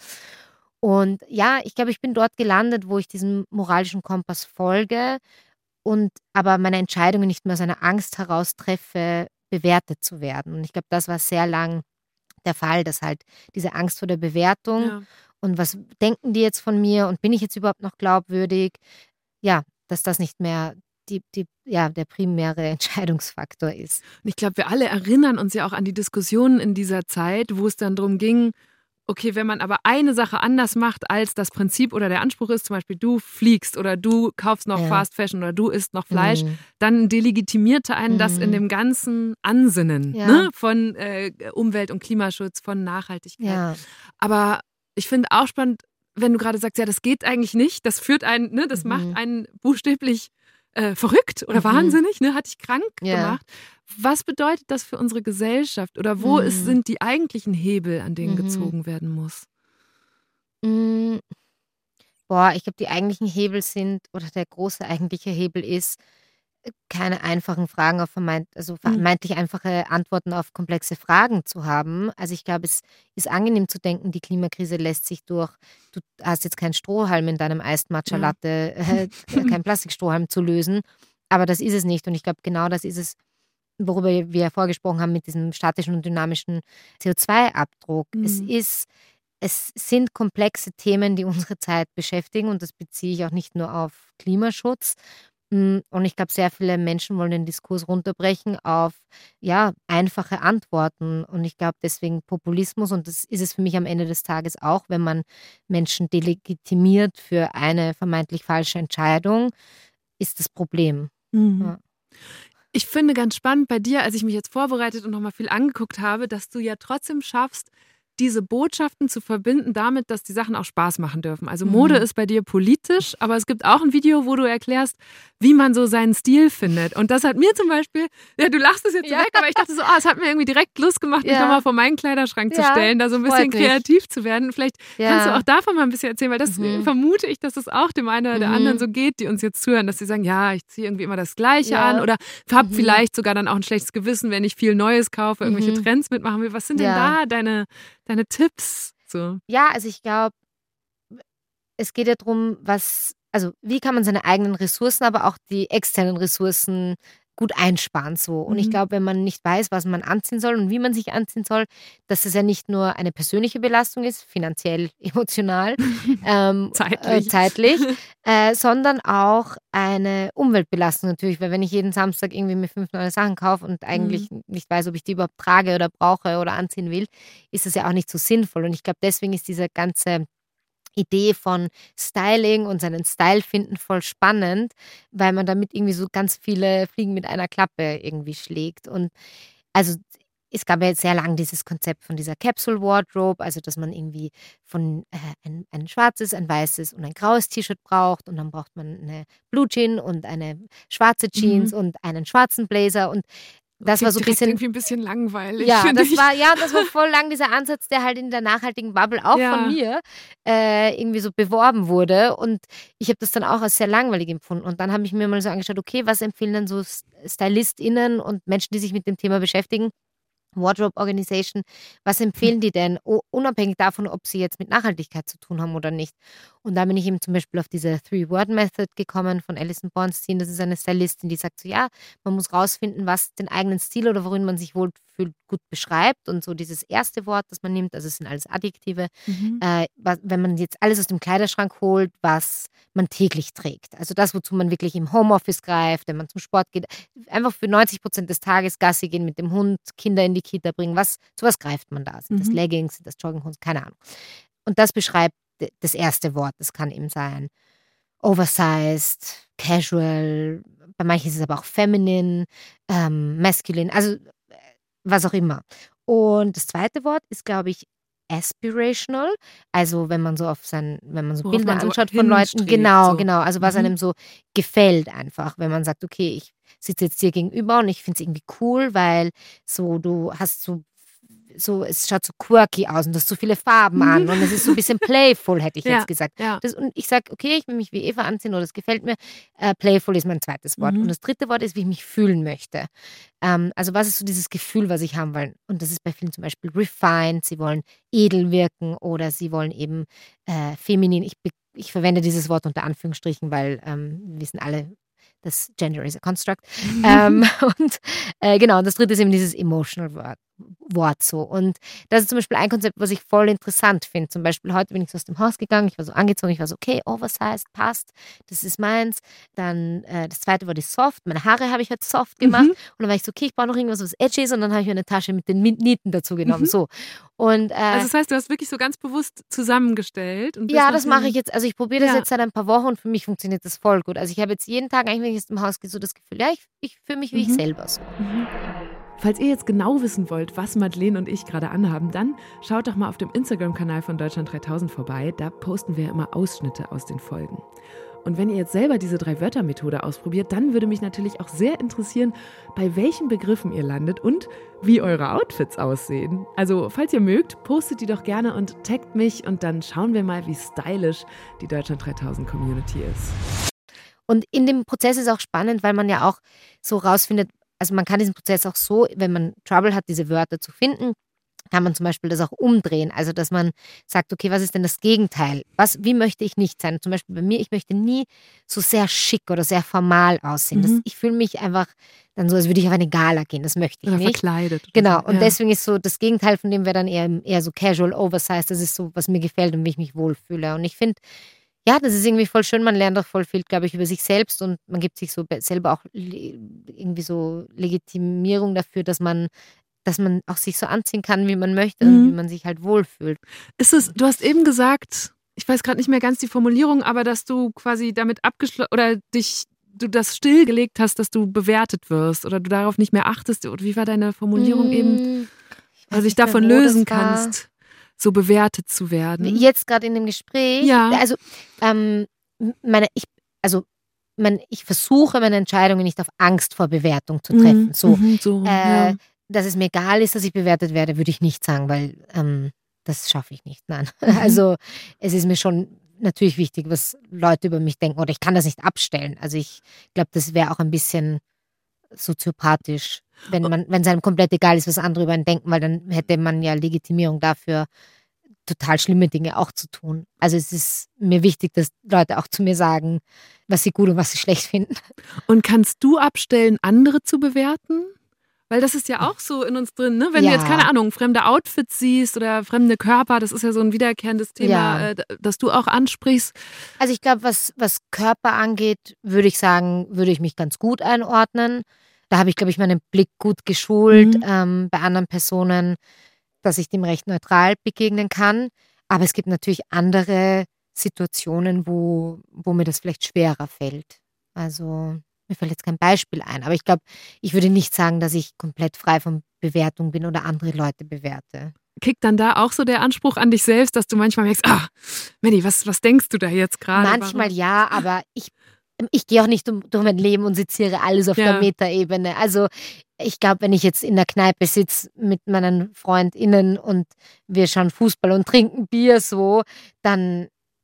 Und ja, ich glaube, ich bin dort gelandet, wo ich diesem moralischen Kompass folge und aber meine Entscheidungen nicht mehr aus einer Angst heraus treffe, bewertet zu werden. Und ich glaube, das war sehr lang der Fall, dass halt diese Angst vor der Bewertung ja. und was denken die jetzt von mir und bin ich jetzt überhaupt noch glaubwürdig, ja, dass das nicht mehr die, die, ja, der primäre Entscheidungsfaktor ist. Und ich glaube, wir alle erinnern uns ja auch an die Diskussionen in dieser Zeit, wo es dann darum ging, okay, wenn man aber eine Sache anders macht, als das Prinzip oder der Anspruch ist, zum Beispiel du fliegst oder du kaufst noch ja. Fast Fashion oder du isst noch Fleisch, mhm. dann delegitimierte einen mhm. das in dem ganzen Ansinnen ja. ne? von äh, Umwelt- und Klimaschutz, von Nachhaltigkeit. Ja. Aber ich finde auch spannend, wenn du gerade sagst, ja, das geht eigentlich nicht, das führt einen, ne, das mhm. macht einen buchstäblich äh, verrückt oder mhm. wahnsinnig, ne, hat dich krank ja. gemacht. Was bedeutet das für unsere Gesellschaft oder wo mhm. ist, sind die eigentlichen Hebel, an denen mhm. gezogen werden muss? Mm, boah, ich glaube, die eigentlichen Hebel sind, oder der große eigentliche Hebel ist, keine einfachen Fragen auf vermeint, also Mhm. vermeintlich einfache Antworten auf komplexe Fragen zu haben. Also ich glaube, es ist angenehm zu denken, die Klimakrise lässt sich durch, du hast jetzt keinen Strohhalm in deinem Iced Matcha Ja. Latte, äh, kein Plastikstrohhalm zu lösen. Aber das ist es nicht. Und ich glaube, genau das ist es, worüber wir ja vorgesprochen haben mit diesem statischen und dynamischen C O zwei Abdruck. Es Mhm. ist, es sind komplexe Themen, die unsere Zeit beschäftigen, und das beziehe ich auch nicht nur auf Klimaschutz. Mm, Und ich glaube, sehr viele Menschen wollen den Diskurs runterbrechen auf, ja, einfache Antworten. Und ich glaube, deswegen Populismus, und das ist es für mich am Ende des Tages auch, wenn man Menschen delegitimiert für eine vermeintlich falsche Entscheidung, ist das Problem. Mhm. Ja. Ich finde ganz spannend bei dir, als ich mich jetzt vorbereitet und nochmal viel angeguckt habe, dass du ja trotzdem schaffst, diese Botschaften zu verbinden damit, dass die Sachen auch Spaß machen dürfen. Also Mode Mhm. ist bei dir politisch, aber es gibt auch ein Video, wo du erklärst, wie man so seinen Stil findet. Und das hat mir zum Beispiel, ja, du lachst es jetzt so Ja. weg, aber ich dachte so, ah, es hat mir irgendwie direkt Lust gemacht, mich Ja. nochmal vor meinen Kleiderschrank zu Ja, stellen, da so ein bisschen freut mich. kreativ zu werden. Vielleicht kannst du Ja. auch davon mal ein bisschen erzählen, weil das Mhm. vermute ich, dass es auch dem einen oder der Mhm. anderen so geht, die uns jetzt zuhören, dass sie sagen, ja, ich ziehe irgendwie immer das Gleiche Ja. an oder habe Mhm. vielleicht sogar dann auch ein schlechtes Gewissen, wenn ich viel Neues kaufe, irgendwelche Mhm. Trends mitmachen will. Was sind denn Ja. da deine, deine Tipps? So. Ja, also ich glaube, es geht ja darum, was, also wie kann man seine eigenen Ressourcen, aber auch die externen Ressourcen gut einsparen so. Und ich Mhm. glaube, wenn man nicht weiß, was man anziehen soll und wie man sich anziehen soll, dass das ja nicht nur eine persönliche Belastung ist, finanziell, emotional, ähm, Zeitlich. Äh, zeitlich, äh, sondern auch eine Umweltbelastung natürlich, weil wenn ich jeden Samstag irgendwie mir fünf neue Sachen kaufe und eigentlich nicht weiß, ob ich die überhaupt trage oder brauche oder anziehen will, ist das ja auch nicht so sinnvoll. Und ich glaube, deswegen ist diese ganze Idee von Styling und seinen Style finden voll spannend, weil man damit irgendwie so ganz viele Fliegen mit einer Klappe irgendwie schlägt. Und also es gab ja jetzt sehr lang dieses Konzept von dieser Capsule Wardrobe, also dass man irgendwie von äh, ein, ein schwarzes, ein weißes und ein graues T-Shirt braucht, und dann braucht man eine Blue Jean und eine schwarze Jeans Mhm. und einen schwarzen Blazer, und das war Klingt so ein direkt bisschen. irgendwie ein bisschen langweilig. Ja, finde das ich. war, ja, das war voll lang dieser Ansatz, der halt in der nachhaltigen Bubble auch Ja. von mir äh, irgendwie so beworben wurde. Und ich habe das dann auch als sehr langweilig empfunden. Und dann habe ich mir mal so angeschaut, okay, was empfehlen denn so S- StylistInnen und Menschen, die sich mit dem Thema beschäftigen, Wardrobe Organization, was empfehlen die denn, o- unabhängig davon, ob sie jetzt mit Nachhaltigkeit zu tun haben oder nicht? Und da bin ich eben zum Beispiel auf diese Three-Word-Method gekommen von Alison Bornstein. Das ist eine Stylistin, die sagt so, ja, man muss rausfinden, was den eigenen Stil oder worin man sich wohlfühlt, gut beschreibt. Und so dieses erste Wort, das man nimmt, also es sind alles Adjektive, Mhm. äh, was, wenn man jetzt alles aus dem Kleiderschrank holt, was man täglich trägt. Also das, wozu man wirklich im Homeoffice greift, wenn man zum Sport geht, einfach für neunzig Prozent des Tages Gassi gehen mit dem Hund, Kinder in die Kita bringen. Was, zu was greift man da? Sind das Mhm. Leggings, sind das Jogginghose? Keine Ahnung. Und das beschreibt d- das erste Wort. Das kann eben sein oversized, casual, bei manchen ist es aber auch feminine, ähm, masculine, also äh, was auch immer. Und das zweite Wort ist, glaube ich, aspirational. Also wenn man so auf sein, wenn man so Worauf Bilder man so anschaut von Leuten, hinstrebt, genau, so. genau, also was Mhm. einem so gefällt einfach, wenn man sagt, okay, ich sitze jetzt dir gegenüber und ich finde es irgendwie cool, weil so du hast so so, es schaut so quirky aus und du hast so viele Farben an und es ist so ein bisschen playful, hätte ich Ja, jetzt gesagt. ja. Das, und ich sage, okay, ich will mich wie Eva anziehen oder es gefällt mir. Äh, playful ist mein zweites Wort. Mhm. Und das dritte Wort ist, wie ich mich fühlen möchte. Ähm, also was ist so dieses Gefühl, was ich haben will? Und das ist bei vielen zum Beispiel refined, sie wollen edel wirken oder sie wollen eben äh, feminin. Ich, be- ich verwende dieses Wort unter Anführungsstrichen, weil ähm, wir wissen alle, das Gender is a construct. ähm, und äh, genau, und das dritte ist eben dieses emotional Wort. Wort so. Und das ist zum Beispiel ein Konzept, was ich voll interessant finde. Zum Beispiel heute bin ich so aus dem Haus gegangen, ich war so angezogen, ich war so, okay, oversized, passt, das ist meins. Dann äh, das zweite Wort ist soft. Meine Haare habe ich heute soft gemacht. Mhm. Und dann war ich so, okay, ich brauche noch irgendwas, was edgy ist. Und dann habe ich mir eine Tasche mit den Nieten dazu genommen. Mhm. So. Und äh, Also das heißt, du hast wirklich so ganz bewusst zusammengestellt. Und bist ja, nach das den- mache ich jetzt. Also ich probiere das Ja. jetzt seit ein paar Wochen und für mich funktioniert das voll gut. Also ich habe jetzt jeden Tag eigentlich, wenn ich aus dem Haus gehe, so das Gefühl, ja, ich, ich fühle mich wie ich Mhm. selber so. Mhm. Falls ihr jetzt genau wissen wollt, was Madeleine und ich gerade anhaben, dann schaut doch mal auf dem Instagram-Kanal von Deutschland dreitausend vorbei. Da posten wir immer Ausschnitte aus den Folgen. Und wenn ihr jetzt selber diese Drei-Wörter-Methode ausprobiert, dann würde mich natürlich auch sehr interessieren, bei welchen Begriffen ihr landet und wie eure Outfits aussehen. Also falls ihr mögt, postet die doch gerne und taggt mich und dann schauen wir mal, wie stylisch die Deutschland dreitausend Community ist. Und in dem Prozess ist auch spannend, weil man ja auch so rausfindet, also man kann diesen Prozess auch so, wenn man Trouble hat, diese Wörter zu finden, kann man zum Beispiel das auch umdrehen. Also, dass man sagt, okay, was ist denn das Gegenteil? Was, wie möchte ich nicht sein? Zum Beispiel bei mir, ich möchte nie so sehr schick oder sehr formal aussehen. Mhm. Das, ich fühle mich einfach dann so, als würde ich auf eine Gala gehen. Das möchte ich oder nicht. Verkleidet. Genau. Und ja. deswegen ist so, das Gegenteil von dem wäre dann eher, eher so casual, oversized. Das ist so, was mir gefällt und wie ich mich wohlfühle. Und ich finde, ja, das ist irgendwie voll schön. Man lernt auch voll viel, glaube ich, über sich selbst und man gibt sich so selber auch irgendwie so Legitimierung dafür, dass man dass man auch sich so anziehen kann, wie man möchte mhm. und wie man sich halt wohlfühlt. Ist es, du hast eben gesagt, ich weiß gerade nicht mehr ganz die Formulierung, aber dass du quasi damit abgeschlossen oder dich, du das stillgelegt hast, dass du bewertet wirst oder du darauf nicht mehr achtest. Oder wie war deine Formulierung mmh, eben? Weil dich davon mehr, lösen kannst, so bewertet zu werden. Jetzt gerade in dem Gespräch. Ja. Also, ähm, meine, ich, also mein, ich versuche, meine Entscheidungen nicht auf Angst vor Bewertung zu treffen. Mhm, so, mhm, so äh, ja. Dass es mir egal ist, dass ich bewertet werde, würde ich nicht sagen, weil ähm, das schaffe ich nicht. Nein. Mhm. Also es ist mir schon natürlich wichtig, was Leute über mich denken oder ich kann das nicht abstellen. Also ich glaube, das wäre auch ein bisschen soziopathisch, wenn man, wenn es einem komplett egal ist, was andere über einen denken, weil dann hätte man ja Legitimierung dafür, total schlimme Dinge auch zu tun. Also es ist mir wichtig, dass Leute auch zu mir sagen, was sie gut und was sie schlecht finden. Und kannst du abstellen, andere zu bewerten? Weil das ist ja auch so in uns drin, ne? Wenn ja. du jetzt, keine Ahnung, fremde Outfits siehst oder fremde Körper, das ist ja so ein wiederkehrendes Thema, ja. äh, das du auch ansprichst. Also ich glaube, was, was Körper angeht, würde ich sagen, würde ich mich ganz gut einordnen. Da habe ich, glaube ich, meinen Blick gut geschult mhm. ähm, bei anderen Personen, dass ich dem recht neutral begegnen kann. Aber es gibt natürlich andere Situationen, wo, wo mir das vielleicht schwerer fällt. Also mir fällt jetzt kein Beispiel ein, aber ich glaube, ich würde nicht sagen, dass ich komplett frei von Bewertung bin oder andere Leute bewerte. Kickt dann da auch so der Anspruch an dich selbst, dass du manchmal merkst, ah, Mandy, was, was denkst du da jetzt gerade? Manchmal Warum? Ja, aber ich, ich gehe auch nicht um, durch mein Leben und seziere alles auf ja. der Metaebene. Also ich glaube, wenn ich jetzt in der Kneipe sitze mit meinen FreundInnen und wir schauen Fußball und trinken Bier so, dann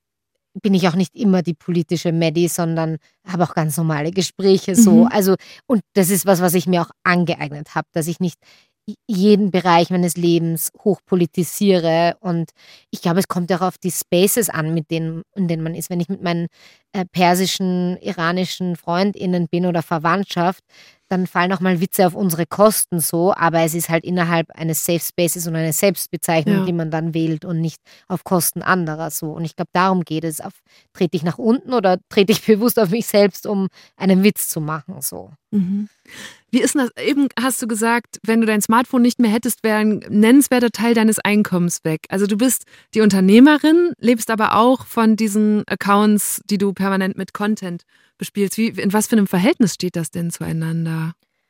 bin ich auch nicht immer die politische Maddie, sondern habe auch ganz normale Gespräche so. Mhm. Also, und das ist was, was ich mir auch angeeignet habe, dass ich nicht jeden Bereich meines Lebens hochpolitisiere. Und ich glaube, es kommt auch auf die Spaces an, mit denen, in denen man ist. Wenn ich mit meinen äh, persischen, iranischen FreundInnen bin oder Verwandtschaft, dann fallen auch mal Witze auf unsere Kosten so, aber es ist halt innerhalb eines Safe Spaces und eine Selbstbezeichnung, ja. die man dann wählt und nicht auf Kosten anderer so. Und ich glaube, darum geht es. Auf, trete ich nach unten oder trete ich bewusst auf mich selbst, um einen Witz zu machen so. Mhm. Wie ist denn das? Eben hast du gesagt, wenn du dein Smartphone nicht mehr hättest, wäre ein nennenswerter Teil deines Einkommens weg. Also du bist die Unternehmerin, lebst aber auch von diesen Accounts, die du permanent mit Content bespielst. Wie, in was für einem Verhältnis steht das denn zueinander?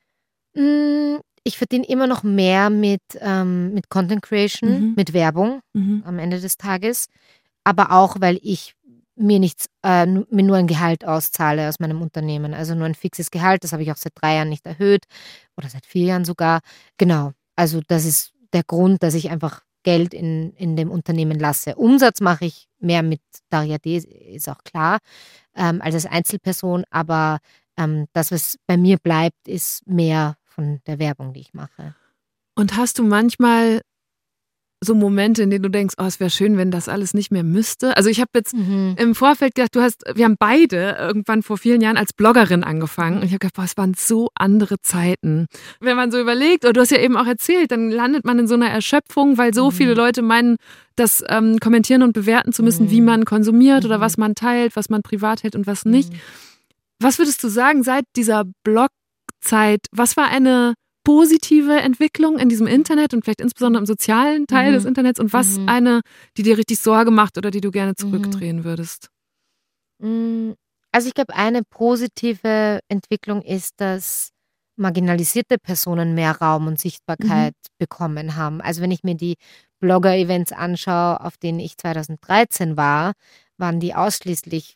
Ich verdiene immer noch mehr mit, ähm, mit Content Creation, mhm. mit Werbung mhm. am Ende des Tages. Aber auch, weil ich mir nichts, äh, mir nur ein Gehalt auszahle aus meinem Unternehmen. Also nur ein fixes Gehalt, das habe ich auch seit drei Jahren nicht erhöht oder seit vier Jahren sogar. Genau, also das ist der Grund, dass ich einfach Geld in, in dem Unternehmen lasse. Umsatz mache ich mehr mit Daria D, ist auch klar, ähm, als als Einzelperson, aber ähm, das, was bei mir bleibt, ist mehr von der Werbung, die ich mache. Und hast du manchmal so Momente, in denen du denkst, oh, es wäre schön, wenn das alles nicht mehr müsste? Also ich habe jetzt mhm. im Vorfeld gedacht, du hast, wir haben beide irgendwann vor vielen Jahren als Bloggerin angefangen und ich habe gedacht, boah, es waren so andere Zeiten. Wenn man so überlegt, oder du hast ja eben auch erzählt, dann landet man in so einer Erschöpfung, weil so mhm. viele Leute meinen, das ähm, kommentieren und bewerten zu müssen, mhm. wie man konsumiert mhm. oder was man teilt, was man privat hält und was nicht. Mhm. Was würdest du sagen, seit dieser Blogzeit, was war eine positive Entwicklung in diesem Internet und vielleicht insbesondere im sozialen Teil mhm. des Internets und was mhm. eine, die dir richtig Sorge macht oder die du gerne zurückdrehen würdest? Also ich glaube, eine positive Entwicklung ist, dass marginalisierte Personen mehr Raum und Sichtbarkeit mhm. bekommen haben. Also wenn ich mir die Blogger-Events anschaue, auf denen ich zweitausenddreizehn war, waren die ausschließlich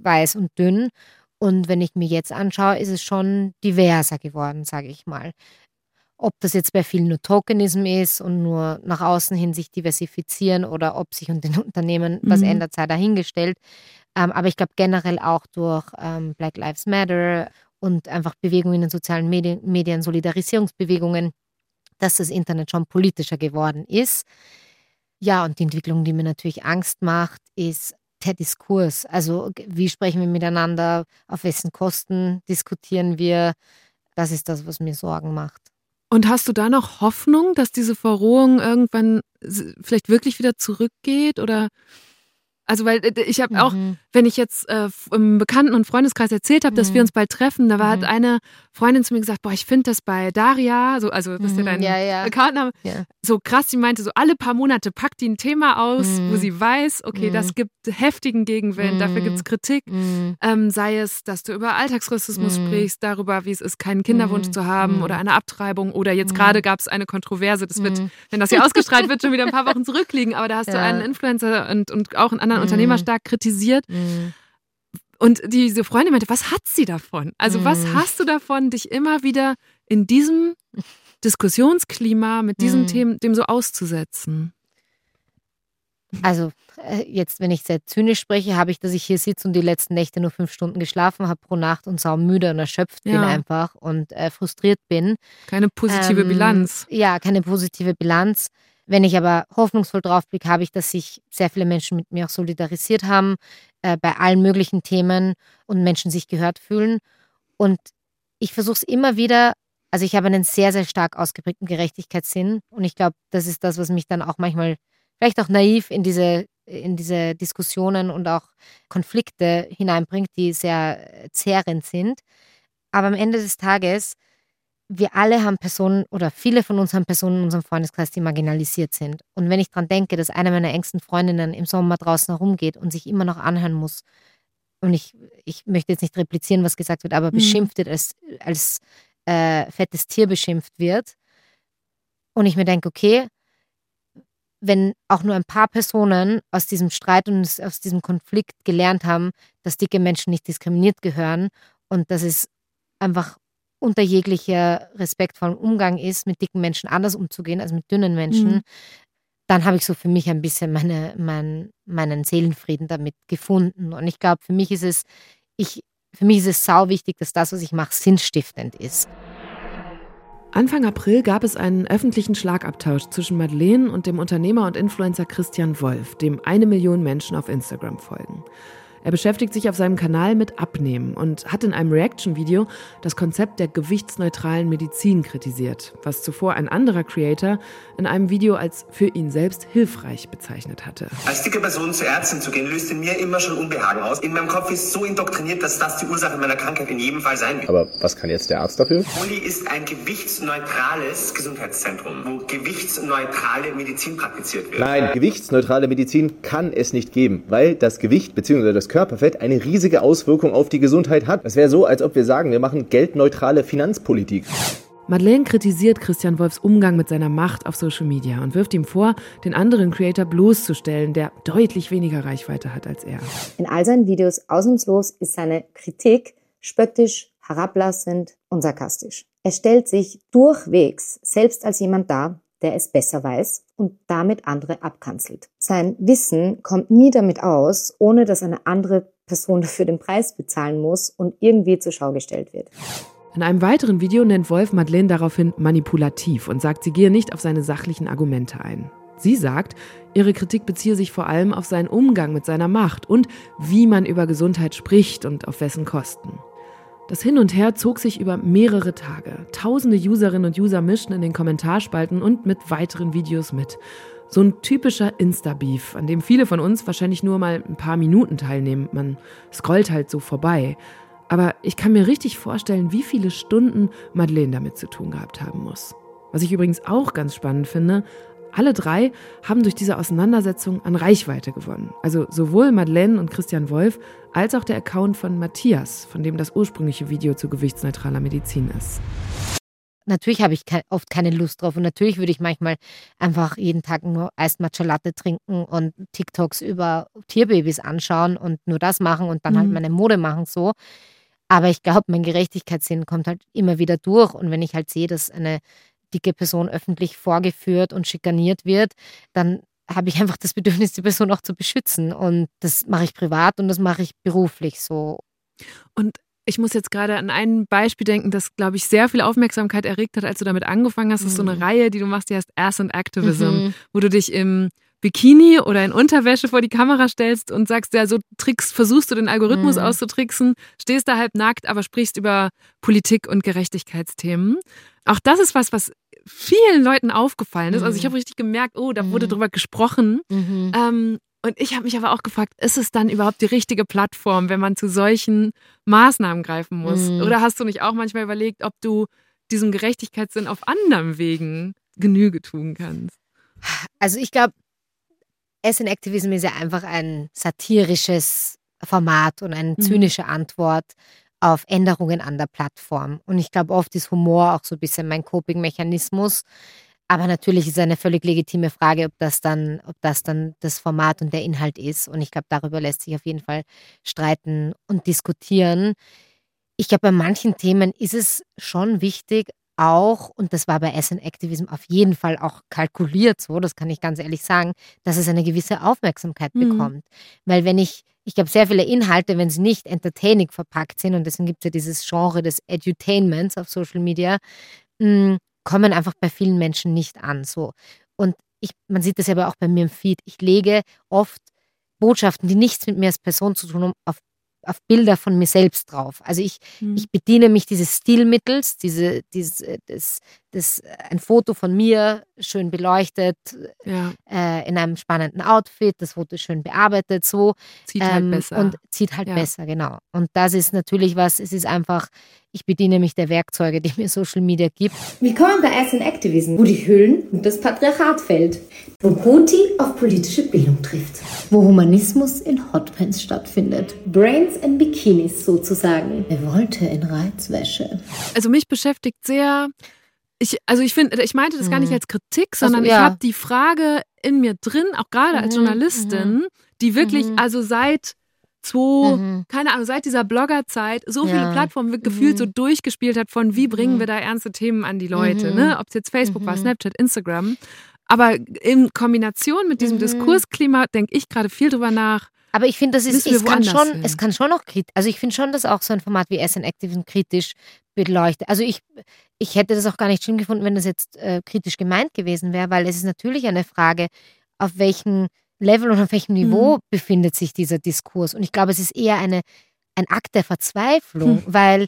weiß und dünn. Und wenn ich mir jetzt anschaue, ist es schon diverser geworden, sage ich mal. Ob das jetzt bei vielen nur Tokenism ist und nur nach außen hin sich diversifizieren oder ob sich in den Unternehmen was Mhm. ändert, sei dahingestellt. Ähm, aber ich glaube generell auch durch ähm, Black Lives Matter und einfach Bewegungen in den sozialen Medien, Medien, Solidarisierungsbewegungen, dass das Internet schon politischer geworden ist. Ja, und die Entwicklung, die mir natürlich Angst macht, ist der Diskurs. Also g- wie sprechen wir miteinander, auf wessen Kosten diskutieren wir? Das ist das, was mir Sorgen macht. Und hast du da noch Hoffnung, dass diese Verrohung irgendwann s- vielleicht wirklich wieder zurückgeht? Oder also, weil äh, ich habe auch, Mhm. wenn ich jetzt äh, f- im Bekannten- und Freundeskreis erzählt habe, dass wir Mhm. uns bald treffen, da war, hat Mhm. eine Freundin zu mir gesagt, boah, ich finde das bei Daria, so, also das ist ja Mhm. dein Ja, ja. Accountname, Ja. so krass. Sie meinte, so alle paar Monate packt die ein Thema aus, wo Mhm. sie weiß, okay, das Mhm. gibt heftigen Gegenwind, dafür Mhm. gibt es Kritik. Mhm. Ähm, sei es, dass du über Alltagsrassismus Mhm. sprichst, darüber, wie es ist, keinen Kinderwunsch Mhm. zu haben Mhm. oder eine Abtreibung. Oder jetzt Mhm. gerade gab es eine Kontroverse, das wird, Mhm. wenn das hier ausgestrahlt wird, schon wieder ein paar Wochen zurückliegen. Aber da hast du Ja. einen Influencer und, und auch einen anderen Mhm. Unternehmer stark kritisiert. Mhm. Und diese Freundin meinte, was hat sie davon? Also was Mhm. hast du davon, dich immer wieder in diesem Diskussionsklima mit diesen Mhm. Themen dem so auszusetzen? Also äh, jetzt, wenn ich sehr zynisch spreche, habe ich, dass ich hier sitze und die letzten Nächte nur fünf Stunden geschlafen habe pro Nacht und saumüde und erschöpft bin Ja. einfach und äh, frustriert bin. Keine positive Ähm, Bilanz. Ja, keine positive Bilanz. Wenn ich aber hoffnungsvoll drauf blicke, habe ich, dass sich sehr viele Menschen mit mir auch solidarisiert haben, äh, bei allen möglichen Themen und Menschen sich gehört fühlen. Und ich versuche es immer wieder, also ich habe einen sehr, sehr stark ausgeprägten Gerechtigkeitssinn und ich glaube, das ist das, was mich dann auch manchmal vielleicht auch naiv in diese, in diese Diskussionen und auch Konflikte hineinbringt, die sehr äh, zehrend sind. Aber am Ende des Tages, wir alle haben Personen oder viele von uns haben Personen in unserem Freundeskreis, die marginalisiert sind. Und wenn ich dran denke, dass eine meiner engsten Freundinnen im Sommer draußen herumgeht und sich immer noch anhören muss, und ich, ich möchte jetzt nicht replizieren, was gesagt wird, aber Mhm. beschimpft wird, als, als äh, fettes Tier beschimpft wird. Und ich mir denke, okay, wenn auch nur ein paar Personen aus diesem Streit und aus diesem Konflikt gelernt haben, dass dicke Menschen nicht diskriminiert gehören und dass es einfach unter jeglicher respektvollem Umgang ist, mit dicken Menschen anders umzugehen als mit dünnen Menschen, Mhm. dann habe ich so für mich ein bisschen meine, mein, meinen Seelenfrieden damit gefunden. Und ich glaube, für mich ist es, ich, für mich ist es sau wichtig, dass das, was ich mache, sinnstiftend ist. Anfang April gab es einen öffentlichen Schlagabtausch zwischen Madeleine und dem Unternehmer und Influencer Christian Wolf, dem eine Million Menschen auf Instagram folgen. Er beschäftigt sich auf seinem Kanal mit Abnehmen und hat in einem Reaction-Video das Konzept der gewichtsneutralen Medizin kritisiert, was zuvor ein anderer Creator in einem Video als für ihn selbst hilfreich bezeichnet hatte. Als dicke Person zur Ärztin zu gehen, löst in mir immer schon Unbehagen aus. In meinem Kopf ist so indoktriniert, dass das die Ursache meiner Krankheit in jedem Fall sein wird. Aber was kann jetzt der Arzt dafür? Uli ist ein gewichtsneutrales Gesundheitszentrum, wo gewichtsneutrale Medizin praktiziert wird. Nein, gewichtsneutrale Medizin kann es nicht geben, weil das Gewicht bzw. das Körperfett eine riesige Auswirkung auf die Gesundheit hat. Es wäre so, als ob wir sagen, wir machen geldneutrale Finanzpolitik. Madeleine kritisiert Christian Wolfs Umgang mit seiner Macht auf Social Media und wirft ihm vor, den anderen Creator bloßzustellen, der deutlich weniger Reichweite hat als er. In all seinen Videos ausnahmslos ist seine Kritik spöttisch, herablassend und sarkastisch. Er stellt sich durchwegs selbst als jemand dar, der es besser weiß und damit andere abkanzelt. Sein Wissen kommt nie damit aus, ohne dass eine andere Person dafür den Preis bezahlen muss und irgendwie zur Schau gestellt wird. In einem weiteren Video nennt Wolf Madeleine daraufhin manipulativ und sagt, sie gehe nicht auf seine sachlichen Argumente ein. Sie sagt, ihre Kritik beziehe sich vor allem auf seinen Umgang mit seiner Macht und wie man über Gesundheit spricht und auf wessen Kosten. Das Hin und Her zog sich über mehrere Tage. Tausende Userinnen und User mischten in den Kommentarspalten und mit weiteren Videos mit. So ein typischer Insta-Beef, an dem viele von uns wahrscheinlich nur mal ein paar Minuten teilnehmen. Man scrollt halt so vorbei. Aber ich kann mir richtig vorstellen, wie viele Stunden Madeleine damit zu tun gehabt haben muss. Was ich übrigens auch ganz spannend finde, alle drei haben durch diese Auseinandersetzung an Reichweite gewonnen. Also sowohl Madeleine und Christian Wolf als auch der Account von Matthias, von dem das ursprüngliche Video zu gewichtsneutraler Medizin ist. natürlich habe ich ke- oft keine Lust drauf und natürlich würde ich manchmal einfach jeden Tag nur Iced Matcha Latte trinken und TikToks über Tierbabys anschauen und nur das machen und dann halt Mhm. meine Mode machen so. Aber ich glaube, mein Gerechtigkeitssinn kommt halt immer wieder durch und wenn ich halt sehe, dass eine dicke Person öffentlich vorgeführt und schikaniert wird, dann habe ich einfach das Bedürfnis, die Person auch zu beschützen und das mache ich privat und das mache ich beruflich so. Und ich muss jetzt gerade an ein Beispiel denken, das, glaube ich, sehr viel Aufmerksamkeit erregt hat, als du damit angefangen hast. Das ist so eine Mhm. Reihe, die du machst, die heißt Ass and Activism, Mhm. wo du dich im Bikini oder in Unterwäsche vor die Kamera stellst und sagst, ja, so Tricks, versuchst du den Algorithmus Mhm. auszutricksen, stehst da halb nackt, aber sprichst über Politik und Gerechtigkeitsthemen. Auch das ist was, was vielen Leuten aufgefallen ist. Also ich Mhm. habe richtig gemerkt, oh, da wurde Mhm. drüber gesprochen. Mhm. Ähm, und ich habe mich aber auch gefragt, ist es dann überhaupt die richtige Plattform, wenn man zu solchen Maßnahmen greifen muss? Mhm. Oder hast du nicht auch manchmal überlegt, ob du diesem Gerechtigkeitssinn auf anderen Wegen Genüge tun kannst? Also ich glaube, Ass and Activism ist ja einfach ein satirisches Format und eine Mhm. zynische Antwort auf Änderungen an der Plattform. Und ich glaube, oft ist Humor auch so ein bisschen mein Coping-Mechanismus. Aber natürlich ist es eine völlig legitime Frage, ob das dann, ob das dann das Format und der Inhalt ist. Und ich glaube, darüber lässt sich auf jeden Fall streiten und diskutieren. Ich glaube, bei manchen Themen ist es schon wichtig, auch, und das war bei Ass and Activism auf jeden Fall auch kalkuliert so, das kann ich ganz ehrlich sagen, dass es eine gewisse Aufmerksamkeit Mhm. bekommt. Weil wenn ich, ich glaube, sehr viele Inhalte, wenn sie nicht entertaining verpackt sind, und deswegen gibt es ja dieses Genre des Edutainments auf Social Media, mh, kommen einfach bei vielen Menschen nicht an. So. Und ich, man sieht das ja aber auch bei mir im Feed. Ich lege oft Botschaften, die nichts mit mir als Person zu tun haben, auf, auf Bilder von mir selbst drauf. Also ich, Mhm. ich bediene mich dieses Stilmittels, diese, dieses, äh, das, das, äh, ein Foto von mir, schön beleuchtet, Ja, äh, in einem spannenden Outfit, das Foto ist schön bearbeitet, so. zieht halt Ähm, besser. und zieht halt Ja. besser, genau. Und das ist natürlich was, es ist einfach, ich bediene mich der Werkzeuge, die mir Social Media gibt. Willkommen bei Ass and Activism, wo die Hüllen und das Patriarchat fällt. Wo Mutti auf politische Bildung trifft. Wo Humanismus in Hotpants stattfindet. Brains and Bikinis sozusagen. Revolte in Reizwäsche. Also mich beschäftigt sehr, ich, also ich finde, ich meinte das gar nicht Mhm. als Kritik, sondern so, ich ja. habe die Frage in mir drin, auch gerade als Mhm, Journalistin, die wirklich, Mhm. also seit zwei, Mhm. keine Ahnung, seit dieser Bloggerzeit so viele Ja. Plattformen wird gefühlt Mhm. so durchgespielt hat von, wie bringen Mhm. wir da ernste Themen an die Leute, Mhm. ne? Ob es jetzt Facebook war, Mhm. Snapchat, Instagram. Aber in Kombination mit diesem Mhm. Diskursklima denke ich gerade viel drüber nach. Aber ich finde, das ist, Müssen wir es kann woanders schon, hin? es kann schon auch kritisch, also ich finde schon, dass auch so ein Format wie Ass and Activism kritisch beleuchtet. Also ich, ich hätte das auch gar nicht schlimm gefunden, wenn das jetzt äh, kritisch gemeint gewesen wäre, weil es ist natürlich eine Frage, auf welchem Level und auf welchem Niveau Mhm. befindet sich dieser Diskurs. Und ich glaube, es ist eher eine, ein Akt der Verzweiflung, Hm. weil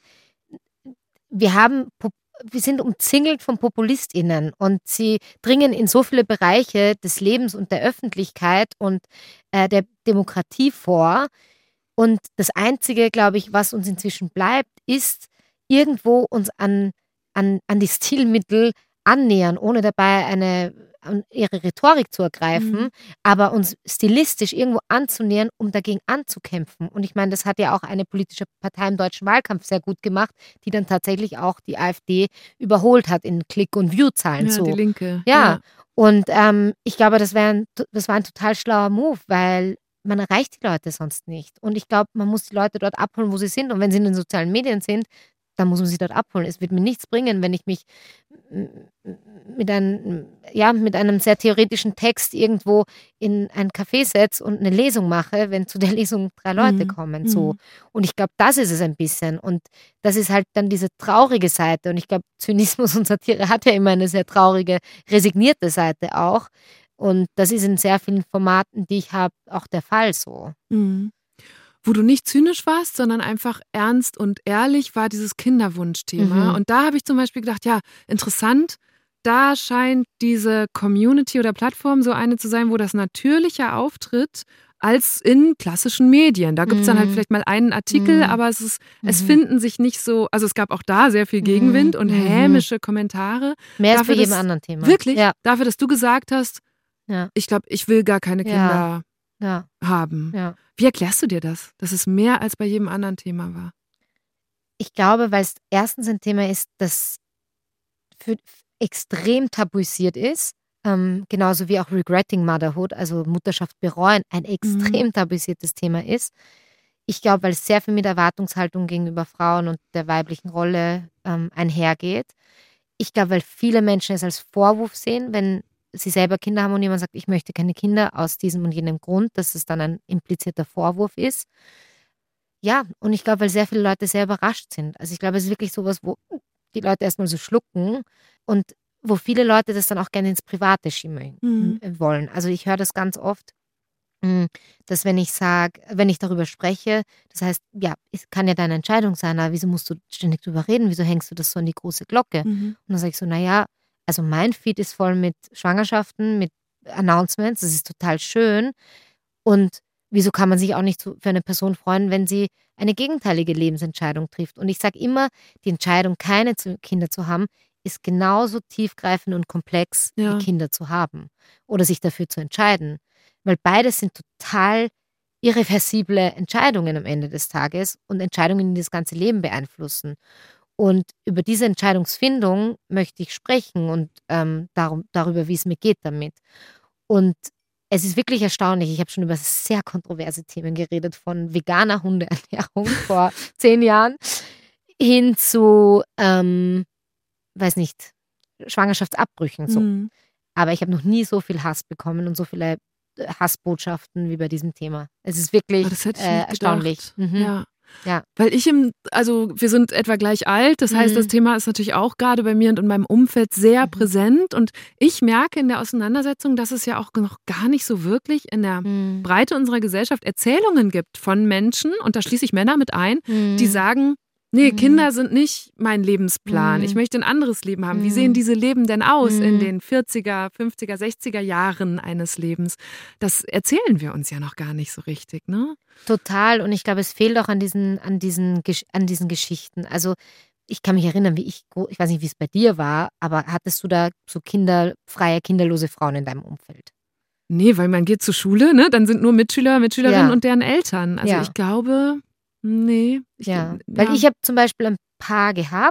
wir haben, Pop- wir sind umzingelt von PopulistInnen und sie dringen in so viele Bereiche des Lebens und der Öffentlichkeit und äh, der Demokratie vor. Und das Einzige, glaube ich, was uns inzwischen bleibt, ist irgendwo uns an, an, an die Stilmittel annähern, ohne dabei eine, an ihre Rhetorik zu ergreifen, Mhm. aber uns stilistisch irgendwo anzunähern, um dagegen anzukämpfen. Und ich meine, das hat ja auch eine politische Partei im deutschen Wahlkampf sehr gut gemacht, die dann tatsächlich auch die AfD überholt hat in Klick- und View-Zahlen. Ja, so. die Linke. Ja, und ähm, ich glaube, das, wär ein, das war ein total schlauer Move, weil man erreicht die Leute sonst nicht. Und ich glaube, man muss die Leute dort abholen, wo sie sind. Und wenn sie in den sozialen Medien sind, dann muss man sie dort abholen. Es wird mir nichts bringen, wenn ich mich mit, ein, ja, mit einem sehr theoretischen Text irgendwo in ein Café setze und eine Lesung mache, wenn zu der Lesung drei Leute Mhm. kommen. So. Mhm. Und ich glaube, das ist es ein bisschen. Und das ist halt dann diese traurige Seite. Und ich glaube, Zynismus und Satire hat ja immer eine sehr traurige, resignierte Seite auch. Und das ist in sehr vielen Formaten, die ich habe, auch der Fall so. Mhm. Wo du nicht zynisch warst, sondern einfach ernst und ehrlich, war dieses Kinderwunschthema. Mhm. Und da habe ich zum Beispiel gedacht, ja, interessant, da scheint diese Community oder Plattform so eine zu sein, wo das natürlicher auftritt als in klassischen Medien. Da gibt es dann halt Mhm. vielleicht mal einen Artikel, Mhm. aber es ist, es Mhm. finden sich nicht so, also es gab auch da sehr viel Gegenwind Mhm. und Mhm. hämische Kommentare. Mehr als Dafür, bei jedem dass- anderen Thema. Wirklich? Ja, Dafür, dass du gesagt hast, ja, ich glaube, ich will gar keine Ja. Kinder ja, haben. ja. Wie erklärst du dir das, dass es mehr als bei jedem anderen Thema war? Ich glaube, weil es erstens ein Thema ist, das für, extrem tabuisiert ist. Ähm, genauso wie auch Regretting Motherhood, also Mutterschaft bereuen, ein extrem mhm. tabuisiertes Thema ist. Ich glaube, weil es sehr viel mit Erwartungshaltung gegenüber Frauen und der weiblichen Rolle ähm, einhergeht. Ich glaube, weil viele Menschen es als Vorwurf sehen, wenn sie selber Kinder haben und jemand sagt, ich möchte keine Kinder aus diesem und jenem Grund, dass es dann ein implizierter Vorwurf ist. Ja, und ich glaube, weil sehr viele Leute sehr überrascht sind. Also ich glaube, es ist wirklich sowas, wo die Leute erstmal so schlucken und wo viele Leute das dann auch gerne ins Private schieben mhm. wollen. Also ich höre das ganz oft, dass wenn ich sage, wenn ich darüber spreche, das heißt, ja, es kann ja deine Entscheidung sein, aber wieso musst du ständig drüber reden? Wieso hängst du das so an die große Glocke? Mhm. Und dann sage ich so, naja, also mein Feed ist voll mit Schwangerschaften, mit Announcements, das ist total schön. Und wieso kann man sich auch nicht für eine Person freuen, wenn sie eine gegenteilige Lebensentscheidung trifft? Und ich sage immer, die Entscheidung, keine Kinder zu haben, ist genauso tiefgreifend und komplex, ja. wie Kinder zu haben oder sich dafür zu entscheiden. Weil beides sind total irreversible Entscheidungen am Ende des Tages und Entscheidungen, die das ganze Leben beeinflussen. Und über diese Entscheidungsfindung möchte ich sprechen und ähm, darum, darüber, wie es mir geht damit. Und es ist wirklich erstaunlich, ich habe schon über sehr kontroverse Themen geredet, von veganer Hundeernährung vor zehn Jahren hin zu, ähm, weiß nicht, Schwangerschaftsabbrüchen. So. Mhm. Aber ich habe noch nie so viel Hass bekommen und so viele Hassbotschaften wie bei diesem Thema. Es ist wirklich das hätte ich äh, nicht erstaunlich. Mhm. Ja. Ja. Weil ich im, also wir sind etwa gleich alt, das heißt, mhm. das Thema ist natürlich auch gerade bei mir und in meinem Umfeld sehr mhm. präsent und ich merke in der Auseinandersetzung, dass es ja auch noch gar nicht so wirklich in der mhm. Breite unserer Gesellschaft Erzählungen gibt von Menschen, und da schließe ich Männer mit ein, mhm. die sagen, nee, mhm. Kinder sind nicht mein Lebensplan. Mhm. Ich möchte ein anderes Leben haben. Wie sehen diese Leben denn aus mhm. in den vierziger, fünfziger, sechziger Jahren eines Lebens? Das erzählen wir uns ja noch gar nicht so richtig, ne? Total. Und ich glaube, es fehlt auch an diesen, an diesen, an diesen Geschichten. Also ich kann mich erinnern, wie ich, ich weiß nicht, wie es bei dir war, aber hattest du da so kinderfreie, kinderlose Frauen in deinem Umfeld? Nee, weil man geht zur Schule, ne? Dann sind nur Mitschüler, Mitschülerinnen ja. und deren Eltern. Also ja. ich glaube... Nee. Ich, ja, ja, weil ich habe zum Beispiel ein Paar gehabt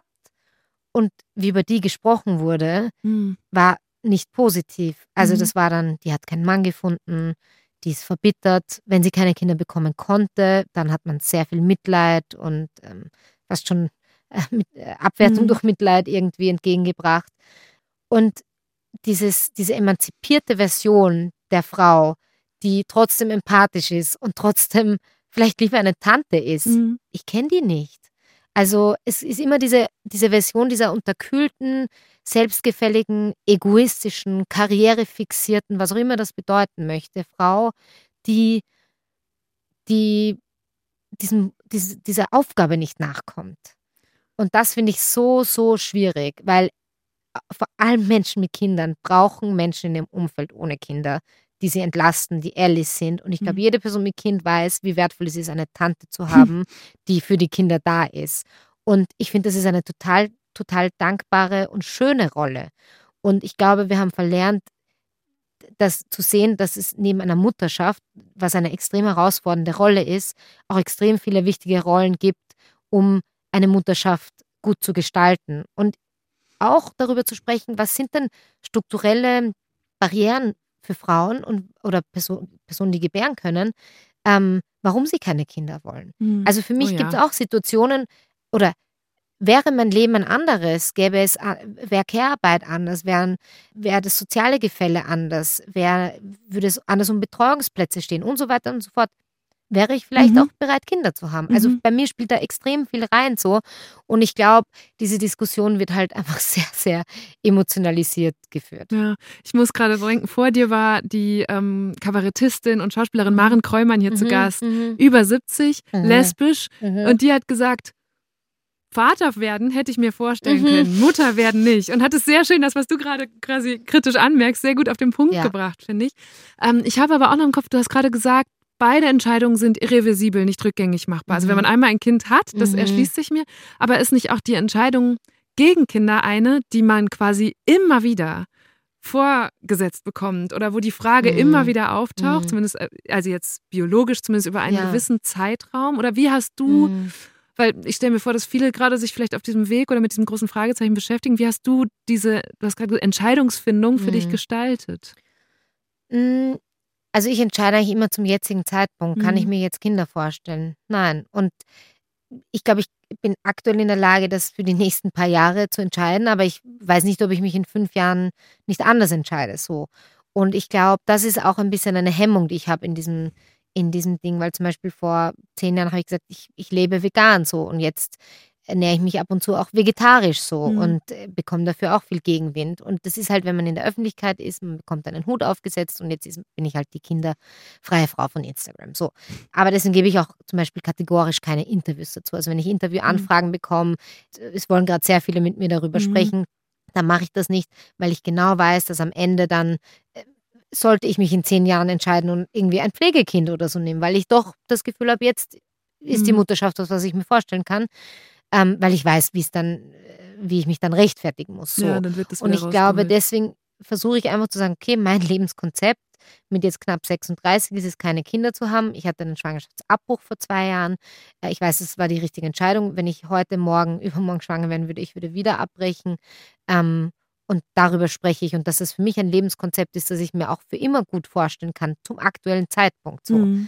und wie über die gesprochen wurde, mhm. war nicht positiv. Also mhm. das war dann, die hat keinen Mann gefunden, die ist verbittert. Wenn sie keine Kinder bekommen konnte, dann hat man sehr viel Mitleid und ähm, fast schon äh, mit, äh, Abwertung mhm. durch Mitleid irgendwie entgegengebracht. Und dieses, diese emanzipierte Version der Frau, die trotzdem empathisch ist und trotzdem vielleicht lieber eine Tante ist. Mhm. Ich kenne die nicht. Also es ist immer diese, diese Version dieser unterkühlten, selbstgefälligen, egoistischen, karrierefixierten, was auch immer das bedeuten möchte, Frau, die, die diesem, diese, dieser Aufgabe nicht nachkommt. Und das finde ich so, so schwierig, weil vor allem Menschen mit Kindern brauchen Menschen in ihrem Umfeld ohne Kinder, die sie entlasten, die ehrlich sind. Und ich glaube, jede Person mit Kind weiß, wie wertvoll es ist, eine Tante zu haben, die für die Kinder da ist. Und ich finde, das ist eine total, total dankbare und schöne Rolle. Und ich glaube, wir haben verlernt, das zu sehen, dass es neben einer Mutterschaft, was eine extrem herausfordernde Rolle ist, auch extrem viele wichtige Rollen gibt, um eine Mutterschaft gut zu gestalten. Und auch darüber zu sprechen, was sind denn strukturelle Barrieren für Frauen und, oder Person, Personen, die gebären können, ähm, warum sie keine Kinder wollen. Mhm. Also für mich oh, ja. gibt es auch Situationen, oder wäre mein Leben ein anderes, gäbe es, wäre Care-Arbeit anders, wäre wär das soziale Gefälle anders, wär, würde es anders um Betreuungsplätze stehen und so weiter und so fort, wäre ich vielleicht mhm. auch bereit, Kinder zu haben. Also mhm. bei mir spielt da extrem viel rein so. Und ich glaube, diese Diskussion wird halt einfach sehr, sehr emotionalisiert geführt. Ja, ich muss gerade denken, vor dir war die ähm, Kabarettistin und Schauspielerin Maren Kreumann hier mhm. zu Gast, mhm. über siebzig, mhm. lesbisch. Mhm. Und die hat gesagt, Vater werden hätte ich mir vorstellen mhm. können, Mutter werden nicht. Und hat es sehr schön, das, was du gerade quasi kritisch anmerkst, sehr gut auf den Punkt ja. gebracht, finde ich. Ähm, ich habe aber auch noch im Kopf, du hast gerade gesagt, beide Entscheidungen sind irreversibel, nicht rückgängig machbar. Also wenn man einmal ein Kind hat, das mhm. erschließt sich mir, aber ist nicht auch die Entscheidung gegen Kinder eine, die man quasi immer wieder vorgesetzt bekommt oder wo die Frage mhm. immer wieder auftaucht, mhm. zumindest, also jetzt biologisch, zumindest über einen ja. gewissen Zeitraum? Oder wie hast du, mhm. weil ich stelle mir vor, dass viele gerade sich vielleicht auf diesem Weg oder mit diesem großen Fragezeichen beschäftigen. Wie hast du diese, du hast gerade gesagt, Entscheidungsfindung für mhm. dich gestaltet? Also ich entscheide eigentlich immer zum jetzigen Zeitpunkt. Kann Mhm. ich mir jetzt Kinder vorstellen? Nein. Und ich glaube, ich bin aktuell in der Lage, das für die nächsten paar Jahre zu entscheiden, aber ich weiß nicht, ob ich mich in fünf Jahren nicht anders entscheide. So. Und ich glaube, das ist auch ein bisschen eine Hemmung, die ich habe in diesem, in diesem Ding, weil zum Beispiel vor zehn Jahren habe ich gesagt, ich, ich lebe vegan so und jetzt ernähre ich mich ab und zu auch vegetarisch so Mhm. und äh, bekomme dafür auch viel Gegenwind. Und das ist halt, wenn man in der Öffentlichkeit ist, man bekommt einen Hut aufgesetzt und jetzt ist, bin ich halt die kinderfreie Frau von Instagram. So. Aber deswegen gebe ich auch zum Beispiel kategorisch keine Interviews dazu. Also wenn ich Interviewanfragen bekomme, es wollen gerade sehr viele mit mir darüber Mhm. sprechen, dann mache ich das nicht, weil ich genau weiß, dass am Ende dann äh, sollte ich mich in zehn Jahren entscheiden und irgendwie ein Pflegekind oder so nehmen, weil ich doch das Gefühl habe, jetzt ist die Mhm. Mutterschaft was, was ich mir vorstellen kann, ähm, weil ich weiß, wie es dann, äh, wie ich mich dann rechtfertigen muss. So. Ja, dann wird das Und wieder ich glaube, rausgeholt. deswegen versuche ich einfach zu sagen, okay, mein Lebenskonzept mit jetzt knapp sechsunddreißig ist es, keine Kinder zu haben. Ich hatte einen Schwangerschaftsabbruch vor zwei Jahren. Äh, Ich weiß, es war die richtige Entscheidung. Wenn ich heute, morgen, übermorgen schwanger werden würde, ich würde wieder abbrechen. Ähm, Und darüber spreche ich. Und dass es für mich ein Lebenskonzept ist, das ich mir auch für immer gut vorstellen kann, zum aktuellen Zeitpunkt. So. Mhm.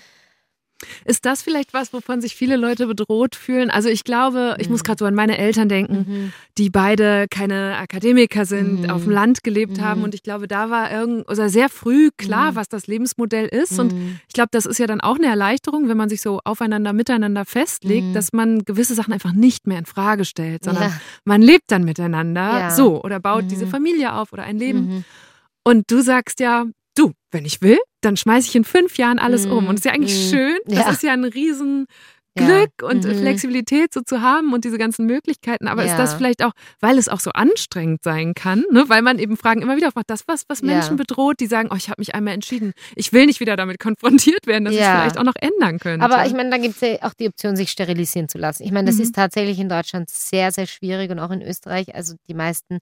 Ist das vielleicht was, wovon sich viele Leute bedroht fühlen? Also ich glaube, ich muss gerade so an meine Eltern denken, Mhm. die beide keine Akademiker sind, Mhm. auf dem Land gelebt Mhm. haben. Und ich glaube, da war irgend, oder sehr früh klar, Mhm. was das Lebensmodell ist. Und Mhm. ich glaube, das ist ja dann auch eine Erleichterung, wenn man sich so aufeinander, miteinander festlegt, Mhm. dass man gewisse Sachen einfach nicht mehr in Frage stellt, sondern Ja. man lebt dann miteinander Ja. so oder baut Mhm. diese Familie auf oder ein Leben. Mhm. Und du sagst ja, du, wenn ich will, dann schmeiße ich in fünf Jahren alles Mhm. um. Und es ist ja eigentlich Mhm. schön. Das Ja. ist ja ein riesen Ja. Glück und Mhm. Flexibilität so zu haben und diese ganzen Möglichkeiten. Aber Ja. ist das vielleicht auch, weil es auch so anstrengend sein kann, ne? Weil man eben Fragen immer wieder aufmacht, das was, was Menschen Ja. bedroht, die sagen, oh, ich habe mich einmal entschieden. Ich will nicht wieder damit konfrontiert werden, dass ich es Ja. vielleicht auch noch ändern könnte. Aber ich meine, da gibt es ja auch die Option, sich sterilisieren zu lassen. Ich meine, das Mhm. ist tatsächlich in Deutschland sehr, sehr schwierig und auch in Österreich. Also die meisten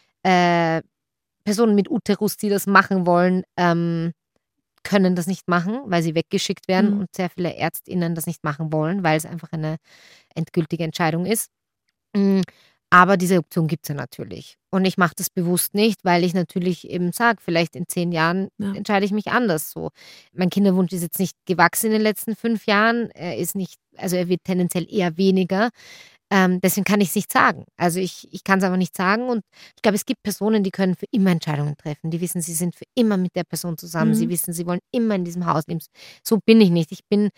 äh, Personen mit Uterus, die das machen wollen, ähm, können das nicht machen, weil sie weggeschickt werden Mhm. und sehr viele ÄrztInnen das nicht machen wollen, weil es einfach eine endgültige Entscheidung ist. Mm, Aber diese Option gibt es ja natürlich. Und ich mache das bewusst nicht, weil ich natürlich eben sage, vielleicht in zehn Jahren Ja. entscheide ich mich anders so. Mein Kinderwunsch ist jetzt nicht gewachsen in den letzten fünf Jahren. Er ist nicht, also er wird tendenziell eher weniger. Ähm, deswegen kann ich es nicht sagen. Also ich, ich kann es einfach nicht sagen. Und ich glaube, es gibt Personen, die können für immer Entscheidungen treffen. Die wissen, sie sind für immer mit der Person zusammen. Mhm. Sie wissen, sie wollen immer in diesem Haus leben. So bin ich nicht. Ich bin,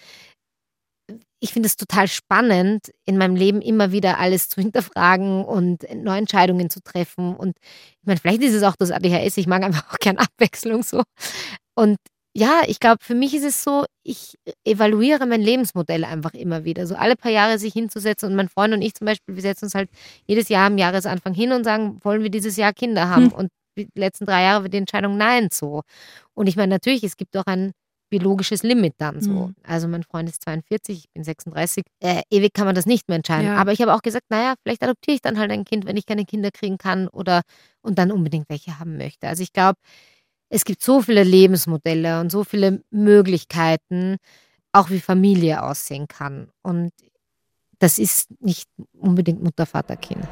ich finde es total spannend, in meinem Leben immer wieder alles zu hinterfragen und neue Entscheidungen zu treffen. Und ich meine, vielleicht ist es auch das A D H S. Ich mag einfach auch gern Abwechslung so. Und ja, ich glaube, für mich ist es so, ich evaluiere mein Lebensmodell einfach immer wieder. So alle paar Jahre sich hinzusetzen und mein Freund und ich zum Beispiel, wir setzen uns halt jedes Jahr am Jahresanfang hin und sagen, wollen wir dieses Jahr Kinder haben? Hm. Und die letzten drei Jahre war die Entscheidung nein so. Und ich meine, natürlich, es gibt auch ein biologisches Limit dann so. Hm. Also mein Freund ist zweiundvierzig, ich bin sechsunddreißig. Äh, ewig kann man das nicht mehr entscheiden. Ja. Aber ich habe auch gesagt, naja, vielleicht adoptiere ich dann halt ein Kind, wenn ich keine Kinder kriegen kann oder und dann unbedingt welche haben möchte. Also ich glaube, es gibt so viele Lebensmodelle und so viele Möglichkeiten, auch wie Familie aussehen kann. Und das ist nicht unbedingt Mutter, Vater, Kind.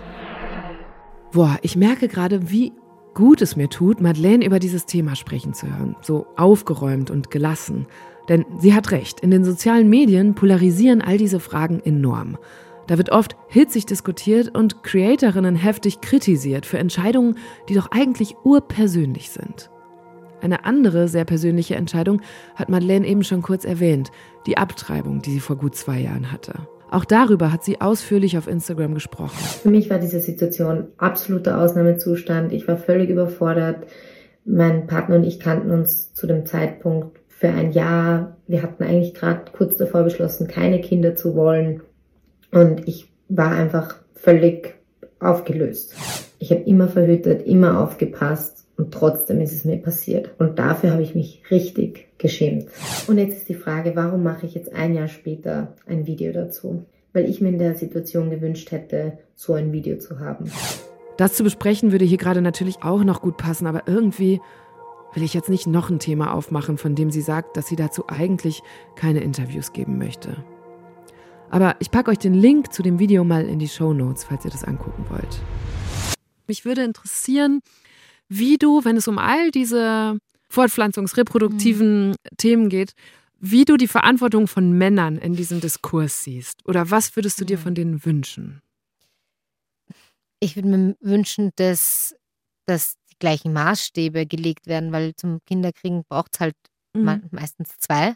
Boah, ich merke gerade, wie gut es mir tut, Madeleine über dieses Thema sprechen zu hören. So aufgeräumt und gelassen. Denn sie hat recht, in den sozialen Medien polarisieren all diese Fragen enorm. Da wird oft hitzig diskutiert und Creatorinnen heftig kritisiert für Entscheidungen, die doch eigentlich urpersönlich sind. Eine andere, sehr persönliche Entscheidung hat Madeleine eben schon kurz erwähnt, die Abtreibung, die sie vor gut zwei Jahren hatte. Auch darüber hat sie ausführlich auf Instagram gesprochen. Für mich war diese Situation absoluter Ausnahmezustand. Ich war völlig überfordert. Mein Partner und ich kannten uns zu dem Zeitpunkt für ein Jahr. Wir hatten eigentlich gerade kurz davor beschlossen, keine Kinder zu wollen. Und ich war einfach völlig aufgelöst. Ich habe immer verhütet, immer aufgepasst. Und trotzdem ist es mir passiert. Und dafür habe ich mich richtig geschämt. Und jetzt ist die Frage, warum mache ich jetzt ein Jahr später ein Video dazu? Weil ich mir in der Situation gewünscht hätte, so ein Video zu haben. Das zu besprechen würde hier gerade natürlich auch noch gut passen, aber irgendwie will ich jetzt nicht noch ein Thema aufmachen, von dem sie sagt, dass sie dazu eigentlich keine Interviews geben möchte. Aber ich packe euch den Link zu dem Video mal in die Shownotes, falls ihr das angucken wollt. Mich würde interessieren, wie du, wenn es um all diese fortpflanzungsreproduktiven mhm. Themen geht, wie du die Verantwortung von Männern in diesem Diskurs siehst. Oder was würdest du dir von denen wünschen? Ich würde mir wünschen, dass, dass die gleichen Maßstäbe gelegt werden, weil zum Kinderkriegen braucht es halt mhm. meistens zwei.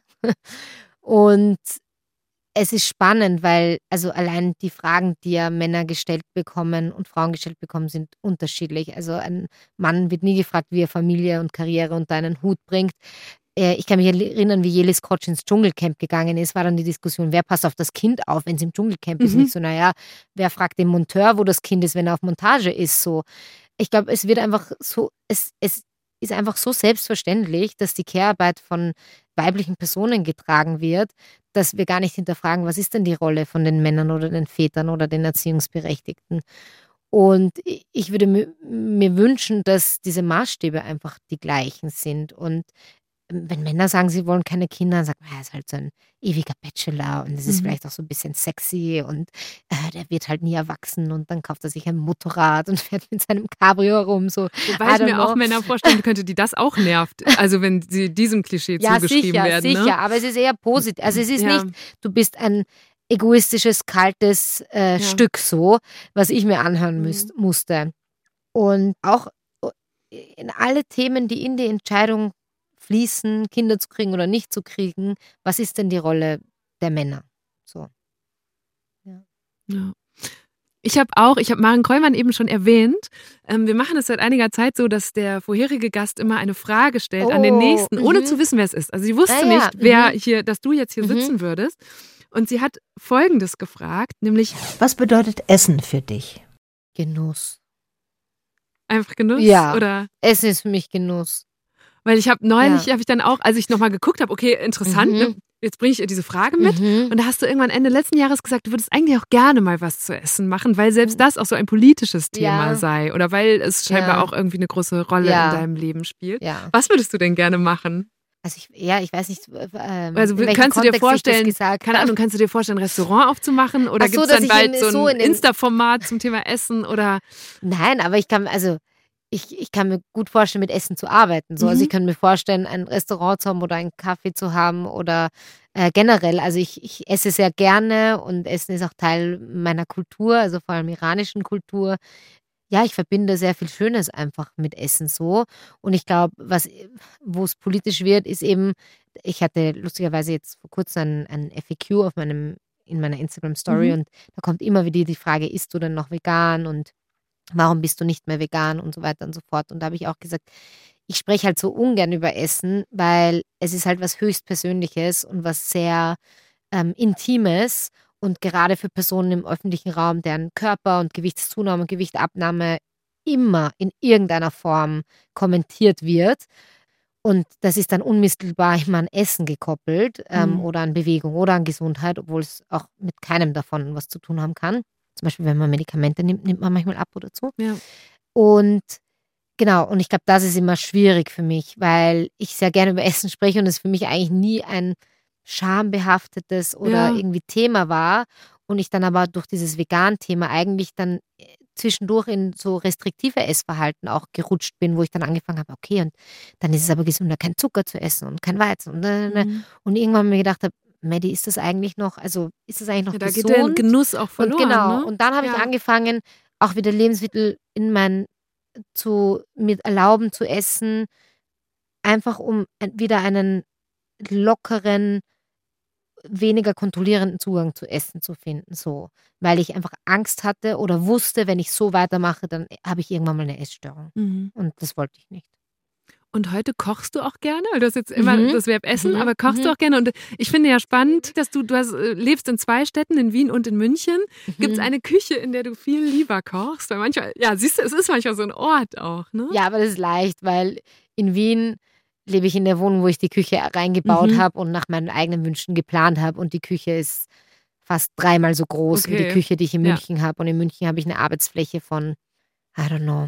Und es ist spannend, weil also allein die Fragen, die ja Männer gestellt bekommen und Frauen gestellt bekommen, sind unterschiedlich. Also ein Mann wird nie gefragt, wie er Familie und Karriere unter einen Hut bringt. Ich kann mich erinnern, wie Jelis Kotsch ins Dschungelcamp gegangen ist, war dann die Diskussion, wer passt auf das Kind auf, wenn es im Dschungelcamp mhm. ist. Nicht so, naja, wer fragt den Monteur, wo das Kind ist, wenn er auf Montage ist. So. Ich glaube, es wird einfach so, es, es ist einfach so selbstverständlich, dass die Care-Arbeit von weiblichen Personen getragen wird, dass wir gar nicht hinterfragen, was ist denn die Rolle von den Männern oder den Vätern oder den Erziehungsberechtigten. Und ich würde mir wünschen, dass diese Maßstäbe einfach die gleichen sind. Und wenn Männer sagen, sie wollen keine Kinder, dann sagt man, er ist halt so ein ewiger Bachelor und es ist mhm. vielleicht auch so ein bisschen sexy und äh, der wird halt nie erwachsen und dann kauft er sich ein Motorrad und fährt mit seinem Cabrio rum. So. Wobei ich mir know. auch Männer vorstellen könnte, die das auch nervt, also wenn sie diesem Klischee ja, zugeschrieben sicher, werden. Ja, sicher, ne? Aber es ist eher positiv. Also es ist ja. nicht, du bist ein egoistisches, kaltes äh, ja. Stück so, was ich mir anhören mhm. müß, musste. Und auch in alle Themen, die in die Entscheidung fließen, Kinder zu kriegen oder nicht zu kriegen, was ist denn die Rolle der Männer? So. Ja. ja. Ich habe auch, ich habe Maren Kreumann eben schon erwähnt, ähm, wir machen es seit einiger Zeit so, dass der vorherige Gast immer eine Frage stellt oh, an den nächsten, ohne m- zu wissen, wer es ist. Also sie wusste ah, ja. nicht, wer m- hier, dass du jetzt hier m- sitzen würdest. Und sie hat Folgendes gefragt, nämlich: Was bedeutet Essen für dich? Genuss. Einfach Genuss? Ja, oder? Essen ist für mich Genuss. Weil ich habe neulich, ja. habe ich dann auch, als ich nochmal geguckt habe, okay, interessant, mhm. ne, jetzt bringe ich ihr diese Frage mit. Mhm. Und da hast du irgendwann Ende letzten Jahres gesagt, du würdest eigentlich auch gerne mal was zu essen machen, weil selbst das auch so ein politisches Thema ja. sei. Oder weil es scheinbar ja. auch irgendwie eine große Rolle ja. in deinem Leben spielt. Ja. Was würdest du denn gerne machen? Also ich, ja, ich weiß nicht, ähm, also in kannst du dir vorstellen, gesagt keine Ahnung, kannst du dir vorstellen, ein Restaurant aufzumachen? Oder so, gibt es dann bald so ein so Insta-Format zum Thema Essen? Oder? Nein, aber ich kann, also Ich, ich kann mir gut vorstellen, mit Essen zu arbeiten. So. Mhm. Also ich kann mir vorstellen, ein Restaurant zu haben oder einen Kaffee zu haben oder äh, generell. Also ich, ich esse sehr gerne und Essen ist auch Teil meiner Kultur, also vor allem iranischen Kultur. Ja, ich verbinde sehr viel Schönes einfach mit Essen so. Und ich glaube, was, wo es politisch wird, ist eben, ich hatte lustigerweise jetzt vor kurzem ein, ein F A Q auf meinem, in meiner Instagram-Story mhm. und da kommt immer wieder die Frage, isst du denn noch vegan und warum bist du nicht mehr vegan und so weiter und so fort. Und da habe ich auch gesagt, ich spreche halt so ungern über Essen, weil es ist halt was höchst Persönliches und was sehr ähm, Intimes und gerade für Personen im öffentlichen Raum, deren Körper und Gewichtszunahme und Gewichtabnahme immer in irgendeiner Form kommentiert wird. Und das ist dann unmittelbar immer an Essen gekoppelt ähm, mhm. oder an Bewegung oder an Gesundheit, obwohl es auch mit keinem davon was zu tun haben kann. Zum Beispiel, wenn man Medikamente nimmt, nimmt man manchmal ab oder so. Ja. Und genau, und ich glaube, das ist immer schwierig für mich, weil ich sehr gerne über Essen spreche und es für mich eigentlich nie ein schambehaftetes oder ja. irgendwie Thema war. Und ich dann aber durch dieses Vegan-Thema eigentlich dann zwischendurch in so restriktive Essverhalten auch gerutscht bin, wo ich dann angefangen habe, okay, und dann ist es aber gesünder, kein Zucker zu essen und kein Weizen. Und, mhm. und irgendwann mir gedacht habe, Maddie, ist das eigentlich noch, also ist das eigentlich noch ja, gesund? Da geht der Genuss auch verloren. Und genau, ne? und dann habe ja. ich angefangen, auch wieder Lebensmittel in mein, zu, mir erlauben zu essen, einfach um wieder einen lockeren, weniger kontrollierenden Zugang zu Essen zu finden, so. Weil ich einfach Angst hatte oder wusste, wenn ich so weitermache, dann habe ich irgendwann mal eine Essstörung. Mhm. Und das wollte ich nicht. Und heute kochst du auch gerne? Du hast jetzt immer mhm. das Verb Essen, mhm. aber kochst mhm. du auch gerne? Und ich finde ja spannend, dass du, du hast, lebst in zwei Städten, in Wien und in München. Mhm. Gibt es eine Küche, in der du viel lieber kochst? Weil manchmal, ja, siehst du, es ist manchmal so ein Ort auch, ne? Ja, aber das ist leicht, weil in Wien lebe ich in der Wohnung, wo ich die Küche reingebaut mhm. habe und nach meinen eigenen Wünschen geplant habe. Und die Küche ist fast dreimal so groß okay. wie die Küche, die ich in München ja. habe. Und in München habe ich eine Arbeitsfläche von, I don't know,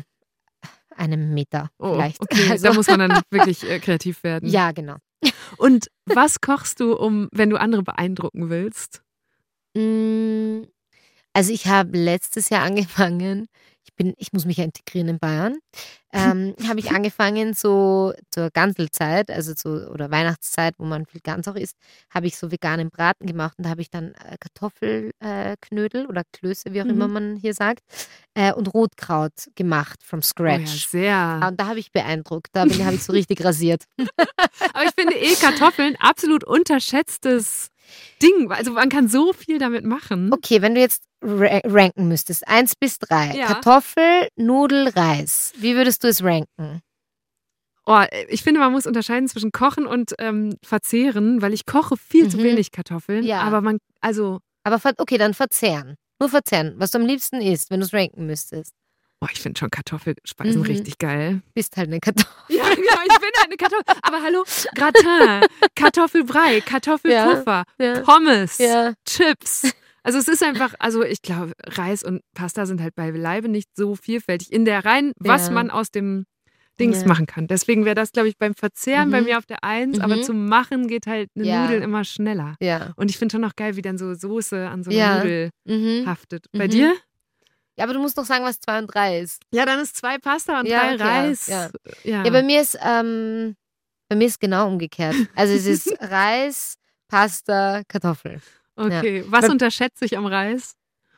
einem Meter oh, vielleicht. Okay, also. Da muss man dann wirklich äh, kreativ werden. Ja, genau. Und was kochst du, um, wenn du andere beeindrucken willst? Mm, Also ich habe letztes Jahr angefangen, ich bin, ich muss mich ja integrieren in Bayern, ähm, habe ich angefangen so zur Ganzelzeit, also so, oder Weihnachtszeit, wo man viel Gans auch isst, habe ich so veganen Braten gemacht und da habe ich dann äh, Kartoffelknödel äh, Knödel oder Klöße, wie auch immer Mhm. man hier sagt, äh, und Rotkraut gemacht from Oh ja, scratch. sehr. Und da habe ich beeindruckt, da bin- habe ich so richtig rasiert. Aber ich finde eh Kartoffeln absolut unterschätztes Ding. Also man kann so viel damit machen. Okay, wenn du jetzt ra- ranken müsstest, eins bis drei, Ja. Kartoffel, Nudel, Reis, wie würdest du es ranken? Oh, ich finde, man muss unterscheiden zwischen Kochen und ähm, Verzehren, weil ich koche viel zu Mhm. wenig Kartoffeln. Ja. Aber man, also, Aber ver- okay, dann verzehren. Nur verzehren, was du am liebsten isst, wenn du es ranken müsstest. oh, ich finde schon Kartoffelspeisen Mhm. richtig geil. Bist halt eine Kartoffel. Ja, genau, ich bin eine Kartoffel. Aber hallo, Gratin, Kartoffelbrei, Kartoffelpuffer, Ja. Pommes, Ja. Chips. Also es ist einfach, also ich glaube, Reis und Pasta sind halt beileibe nicht so vielfältig in der rein, was Ja. man aus dem Dings Ja. machen kann. Deswegen wäre das, glaube ich, beim Verzehren Mhm. bei mir auf der Eins, aber Mhm. zum Machen geht halt eine Ja. Nudel immer schneller. Ja. Und ich finde schon noch geil, wie dann so Soße an so einer Ja. Nudel Mhm. haftet. Bei Mhm. dir? Ja, aber du musst doch sagen, was zwei und drei ist. Ja, dann ist zwei Pasta und Ja, drei okay, Reis. ja. Ja. Ja, bei mir ist, ähm, bei mir ist genau umgekehrt. Also es ist Reis, Pasta, Kartoffel. Okay, was Bei- unterschätze ich am Reis?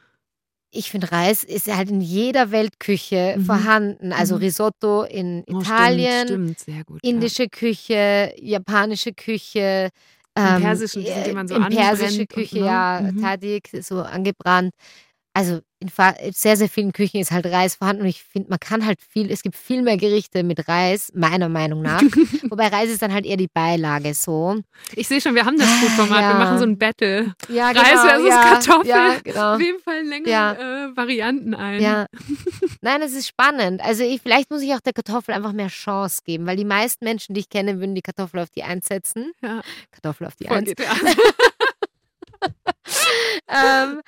Ich finde, Reis ist halt in jeder Weltküche Mhm. vorhanden. Also Mhm. Risotto in Oh, Italien, stimmt, stimmt, sehr gut. indische Küche, japanische Küche. Im ähm, Persischen, die sind, die äh, man so in anbrennt persische und, Küche, ne? ja, Mhm. Tadik, so angebrannt. Also in fa- sehr, sehr vielen Küchen ist halt Reis vorhanden und ich finde, man kann halt viel, es gibt viel mehr Gerichte mit Reis, meiner Meinung nach. Wobei Reis ist dann halt eher die Beilage so. Ja. Ich sehe schon, wir haben das Food-Format, Ja. wir machen so ein Battle. Ja, Reis versus ja, Kartoffel. Ja, genau. Wem fallen länger Ja. äh, Varianten ein? Ja. Nein, es ist spannend. Also ich, vielleicht muss ich auch der Kartoffel einfach mehr Chance geben, weil die meisten Menschen, die ich kenne, würden die Kartoffel auf die Eins setzen. Ja. Kartoffel auf die Voll Eins. geht, ja. ähm,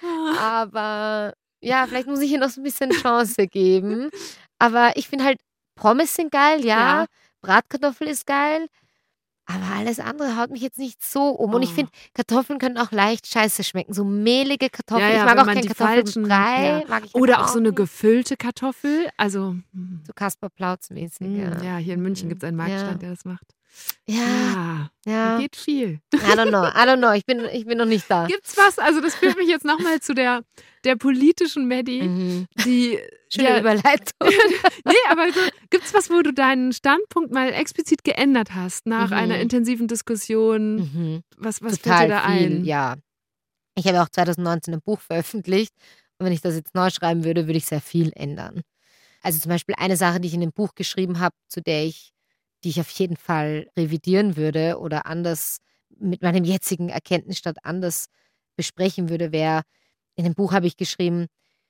aber ja, vielleicht muss ich ihr noch so ein bisschen Chance geben. Aber ich finde halt, Pommes sind geil, ja. Ja. Bratkartoffel ist geil. Aber alles andere haut mich jetzt nicht so um. Und ich Oh. finde, Kartoffeln können auch leicht scheiße schmecken. So mehlige Kartoffeln. Ja, ja, ich mag wenn auch man keinen die falschen- Kartoffelbrei. ja. Mag ich Oder einfach auch so eine nicht. gefüllte Kartoffel. Also, hm, So Kasper-Plautz-mäßig, ja. ja. hier in München gibt es einen Marktstand, der das macht. Ja, Ja, ja. da geht viel. I don't know, I don't know. Ich bin, ich bin noch nicht da. Gibt's was? Also das führt mich jetzt nochmal zu der, der politischen Maddie, Mhm. die Schöne ja, Überleitung. nee, aber so, gibt's was, wo du deinen Standpunkt mal explizit geändert hast nach Mhm. einer intensiven Diskussion? Mhm. Was, was Total fällt dir da viel, ein? ja. Ich habe auch zwanzig neunzehn ein Buch veröffentlicht und wenn ich das jetzt neu schreiben würde, würde ich sehr viel ändern. Also zum Beispiel eine Sache, die ich in dem Buch geschrieben habe, zu der ich, die ich auf jeden Fall revidieren würde oder anders mit meinem jetzigen Erkenntnisstand anders besprechen würde, wäre, in dem Buch habe ich geschrieben,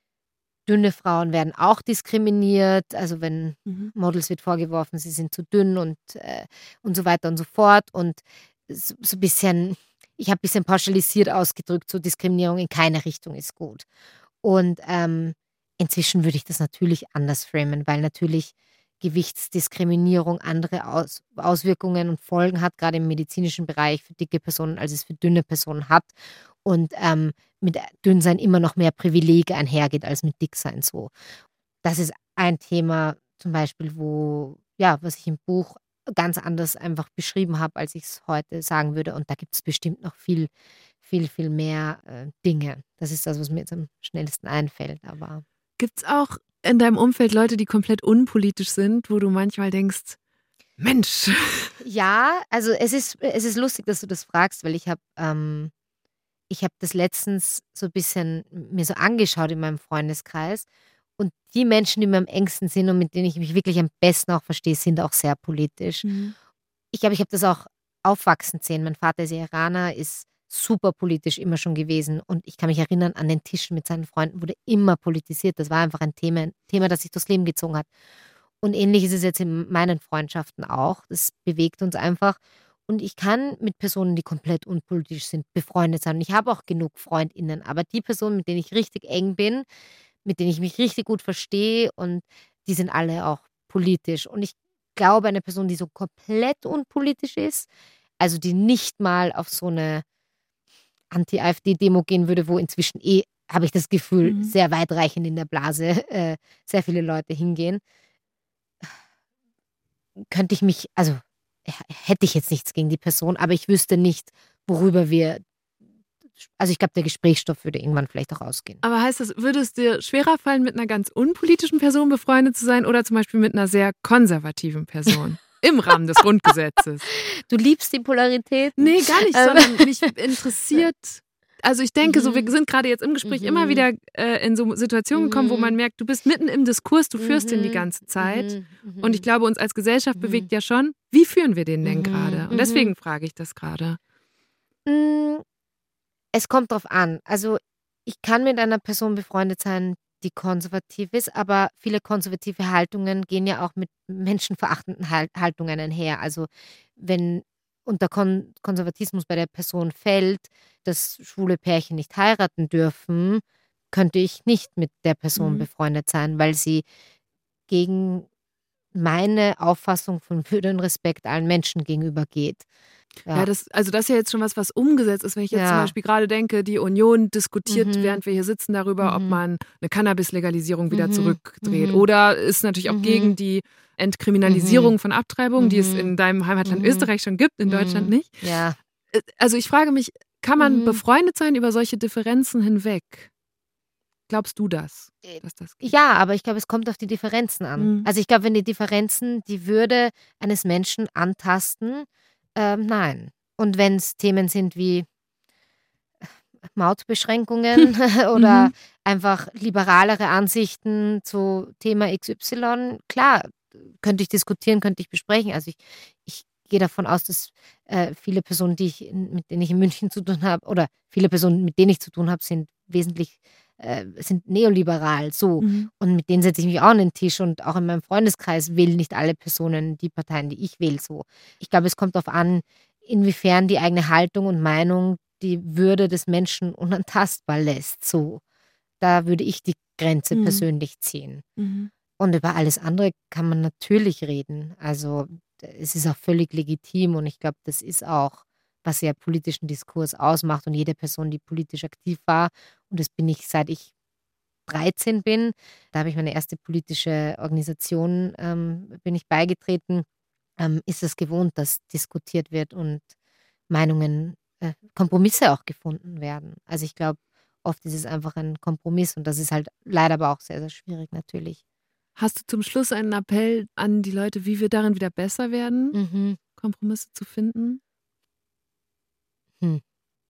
dünne Frauen werden auch diskriminiert, also wenn Mhm. Models wird vorgeworfen, sie sind zu dünn und, äh, und so weiter und so fort. Und so, so ein bisschen, ich habe ein bisschen pauschalisiert ausgedrückt, so Diskriminierung in keine Richtung ist gut. Und ähm, inzwischen würde ich das natürlich anders framen, weil natürlich Gewichtsdiskriminierung andere Aus Auswirkungen und Folgen hat, gerade im medizinischen Bereich für dicke Personen, als es für dünne Personen hat. Und ähm, mit Dünnsein immer noch mehr Privilege einhergeht als mit Dicksein so. Das ist ein Thema zum Beispiel, wo, ja, was ich im Buch ganz anders einfach beschrieben habe, als ich es heute sagen würde. Und da gibt es bestimmt noch viel, viel, viel mehr äh, Dinge. Das ist das, was mir jetzt am schnellsten einfällt. Aber Gibt's auch in deinem Umfeld Leute, die komplett unpolitisch sind, wo du manchmal denkst, Mensch. ja, also es ist, es ist lustig, dass du das fragst, weil ich habe ähm, ich habe das letztens so ein bisschen mir so angeschaut in meinem Freundeskreis. Und die Menschen, die mir am engsten sind und mit denen ich mich wirklich am besten auch verstehe, sind auch sehr politisch. Ich glaube, ich habe das auch aufwachsen sehen. Mein Vater ist Iraner, ist super politisch immer schon gewesen. Und ich kann mich erinnern, an den Tischen mit seinen Freunden wurde immer politisiert. Das war einfach ein Thema, ein Thema, das sich durchs Leben gezogen hat. Und ähnlich ist es jetzt in meinen Freundschaften auch. Das bewegt uns einfach. Und ich kann mit Personen, die komplett unpolitisch sind, befreundet sein. Und ich habe auch genug FreundInnen. Aber die Personen, mit denen ich richtig eng bin, mit denen ich mich richtig gut verstehe, und die sind alle auch politisch. Und ich glaube, eine Person, die so komplett unpolitisch ist, also die nicht mal auf so eine Anti-AfD-Demo gehen würde, wo inzwischen eh, habe ich das Gefühl, Mhm. sehr weitreichend in der Blase äh, sehr viele Leute hingehen, könnte ich mich, also h- hätte ich jetzt nichts gegen die Person, aber ich wüsste nicht, worüber wir, also ich glaube, der Gesprächsstoff würde irgendwann vielleicht auch ausgehen. Aber heißt das, würde es dir schwerer fallen, mit einer ganz unpolitischen Person befreundet zu sein oder zum Beispiel mit einer sehr konservativen Person? Im Rahmen des Grundgesetzes. Du liebst die Polarität? Nee, gar nicht, Ähm. sondern mich interessiert. Also ich denke so, wir Mhm. sind gerade jetzt im Gespräch Mhm. immer wieder äh, in so Situationen gekommen, wo Mhm. man merkt, du bist mitten im Diskurs, du führst den die Mhm. ganze Zeit. Mhm. Mhm. Und ich glaube, uns als Gesellschaft Mhm. bewegt ja schon, wie führen wir den denn Mhm. gerade? Und Mhm. deswegen frage ich das gerade. Mm, Es kommt drauf an. Also ich kann mit einer Person befreundet sein, die konservativ ist, aber viele konservative Haltungen gehen ja auch mit menschenverachtenden Hal- Haltungen einher. Also wenn unter Kon Konservatismus bei der Person fällt, dass schwule Pärchen nicht heiraten dürfen, könnte ich nicht mit der Person Mhm. befreundet sein, weil sie gegen meine Auffassung von Würde und Respekt allen Menschen gegenüber geht. Ja, das, also das ist ja jetzt schon was, was umgesetzt ist. Wenn ich jetzt zum Ja. Beispiel gerade denke, die Union diskutiert, Mhm. während wir hier sitzen, darüber, ob Mhm. man eine Cannabis-Legalisierung wieder Mhm. zurückdreht. Mhm. Oder ist natürlich auch Mhm. gegen die Entkriminalisierung Mhm. von Abtreibung, die es Mhm. in deinem Heimatland Mhm. Österreich schon gibt, in Mhm. Deutschland nicht. Ja. Äh, Also ich frage mich, kann man Mhm. befreundet sein über solche Differenzen hinweg? Glaubst du das? Äh, Dass das geht? Ja, aber ich glaube, es kommt auf die Differenzen an. Mhm. Also ich glaube, wenn die Differenzen die Würde eines Menschen antasten, ähm, nein. Und wenn es Themen sind wie Mautbeschränkungen oder Mhm. einfach liberalere Ansichten zu Thema X Y, klar, könnte ich diskutieren, könnte ich besprechen. Also ich, ich gehe davon aus, dass äh, viele Personen, die ich in, mit denen ich in München zu tun habe, oder viele Personen, mit denen ich zu tun habe, sind wesentlich, äh, sind neoliberal, so. Mhm. Und mit denen setze ich mich auch an den Tisch und auch in meinem Freundeskreis wählen nicht alle Personen die Parteien, die ich wähle, so. Ich glaube, es kommt darauf an, inwiefern die eigene Haltung und Meinung die Würde des Menschen unantastbar lässt, so. Da würde ich die Grenze Mhm. persönlich ziehen. Mhm. Und über alles andere kann man natürlich reden. Also es ist auch völlig legitim und ich glaube, das ist auch, was ja politischen Diskurs ausmacht und jede Person, die politisch aktiv war, und das bin ich, seit ich dreizehn bin, da habe ich meine erste politische Organisation, ähm, bin ich beigetreten, ähm, ist es gewohnt, dass diskutiert wird und Meinungen, äh, Kompromisse auch gefunden werden. Also ich glaube, oft ist es einfach ein Kompromiss und das ist halt leider aber auch sehr, sehr schwierig natürlich. Hast du zum Schluss einen Appell an die Leute, wie wir darin wieder besser werden, Mhm. Kompromisse zu finden? Hm.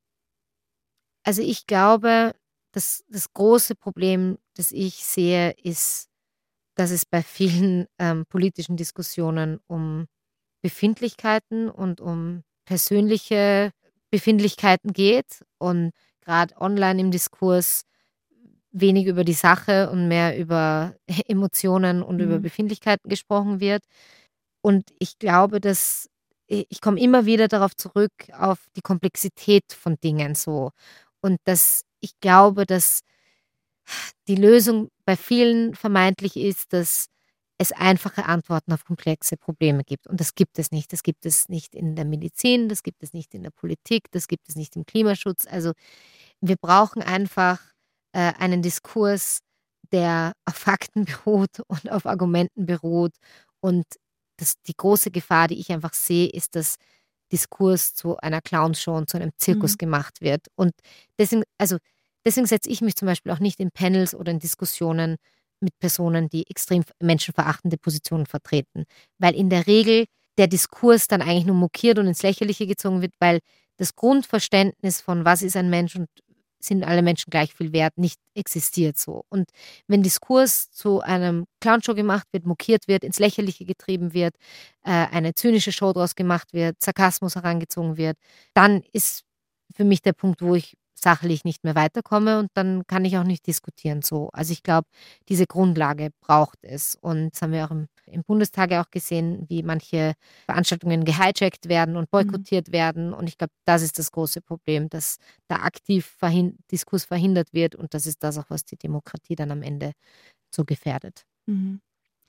Also ich glaube, dass das große Problem, das ich sehe, ist, dass es bei vielen ähm, politischen Diskussionen um Befindlichkeiten und um persönliche Befindlichkeiten geht und gerade online im Diskurs wenig über die Sache und mehr über Emotionen und über Mhm. Befindlichkeiten gesprochen wird. Und ich glaube, dass ich ich komme immer wieder darauf zurück, auf die Komplexität von Dingen so. Und dass ich glaube, dass die Lösung bei vielen vermeintlich ist, dass es einfache Antworten auf komplexe Probleme gibt. Und das gibt es nicht. Das gibt es nicht in der Medizin, das gibt es nicht in der Politik, das gibt es nicht im Klimaschutz. Also wir brauchen einfach äh, einen Diskurs, der auf Fakten beruht und auf Argumenten beruht. Und das, die große Gefahr, die ich einfach sehe, ist, dass Diskurs zu einer Clownshow und zu einem Zirkus Mhm. gemacht wird. Und deswegen, also deswegen setze ich mich zum Beispiel auch nicht in Panels oder in Diskussionen mit Personen, die extrem menschenverachtende Positionen vertreten. Weil in der Regel der Diskurs dann eigentlich nur mokiert und ins Lächerliche gezogen wird, weil das Grundverständnis von was ist ein Mensch und sind alle Menschen gleich viel wert, nicht existiert so. Und wenn Diskurs zu einem Clownshow gemacht wird, mokiert wird, ins Lächerliche getrieben wird, äh, eine zynische Show draus gemacht wird, Sarkasmus herangezogen wird, dann ist für mich der Punkt, wo ich sachlich nicht mehr weiterkomme und dann kann ich auch nicht diskutieren so. Also ich glaube, diese Grundlage braucht es. Und das haben wir auch im, im Bundestag ja auch gesehen, wie manche Veranstaltungen gehijackt werden und boykottiert werden. Und ich glaube, das ist das große Problem, dass da aktiv verhin- Diskurs verhindert wird und das ist das auch, was die Demokratie dann am Ende so gefährdet. Mhm.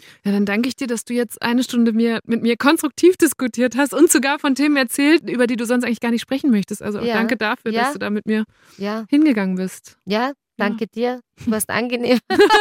Ja, dann danke ich dir, dass du jetzt eine Stunde mir, mit mir konstruktiv diskutiert hast und sogar von Themen erzählt, über die du sonst eigentlich gar nicht sprechen möchtest. Also auch Ja, danke dafür, ja. dass du da mit mir Ja, hingegangen bist. ja, danke dir. Du warst angenehm.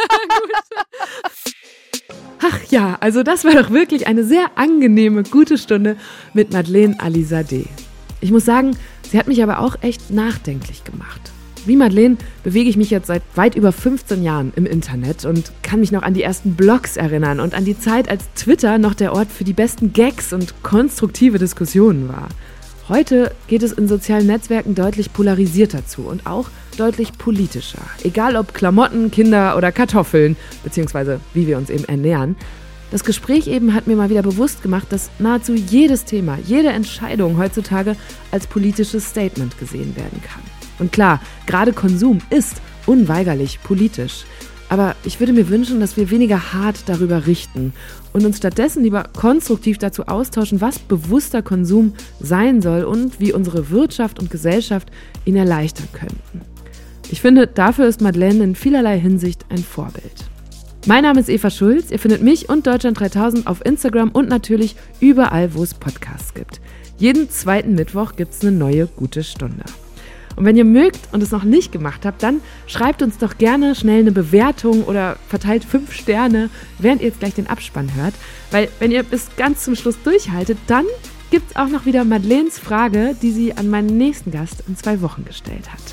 Ach ja, also das war doch wirklich eine sehr angenehme, gute Stunde mit Madeleine Alizadeh. Ich muss sagen, sie hat mich aber auch echt nachdenklich gemacht. Wie Madeleine bewege ich mich jetzt seit weit über fünfzehn Jahren im Internet und kann mich noch an die ersten Blogs erinnern und an die Zeit, als Twitter noch der Ort für die besten Gags und konstruktive Diskussionen war. Heute geht es in sozialen Netzwerken deutlich polarisierter zu und auch deutlich politischer. Egal ob Klamotten, Kinder oder Kartoffeln, beziehungsweise wie wir uns eben ernähren. Das Gespräch eben hat mir mal wieder bewusst gemacht, dass nahezu jedes Thema, jede Entscheidung heutzutage als politisches Statement gesehen werden kann. Und klar, gerade Konsum ist unweigerlich politisch. Aber ich würde mir wünschen, dass wir weniger hart darüber richten und uns stattdessen lieber konstruktiv dazu austauschen, was bewusster Konsum sein soll und wie unsere Wirtschaft und Gesellschaft ihn erleichtern könnten. Ich finde, dafür ist Madeleine in vielerlei Hinsicht ein Vorbild. Mein Name ist Eva Schulz. Ihr findet mich und Deutschland dreitausend auf Instagram und natürlich überall, wo es Podcasts gibt. Jeden zweiten Mittwoch gibt es eine neue gute Stunde. Und wenn ihr mögt und es noch nicht gemacht habt, dann schreibt uns doch gerne schnell eine Bewertung oder verteilt fünf Sterne, während ihr jetzt gleich den Abspann hört. Weil wenn ihr bis ganz zum Schluss durchhaltet, dann gibt es auch noch wieder Madeleines Frage, die sie an meinen nächsten Gast in zwei Wochen gestellt hat.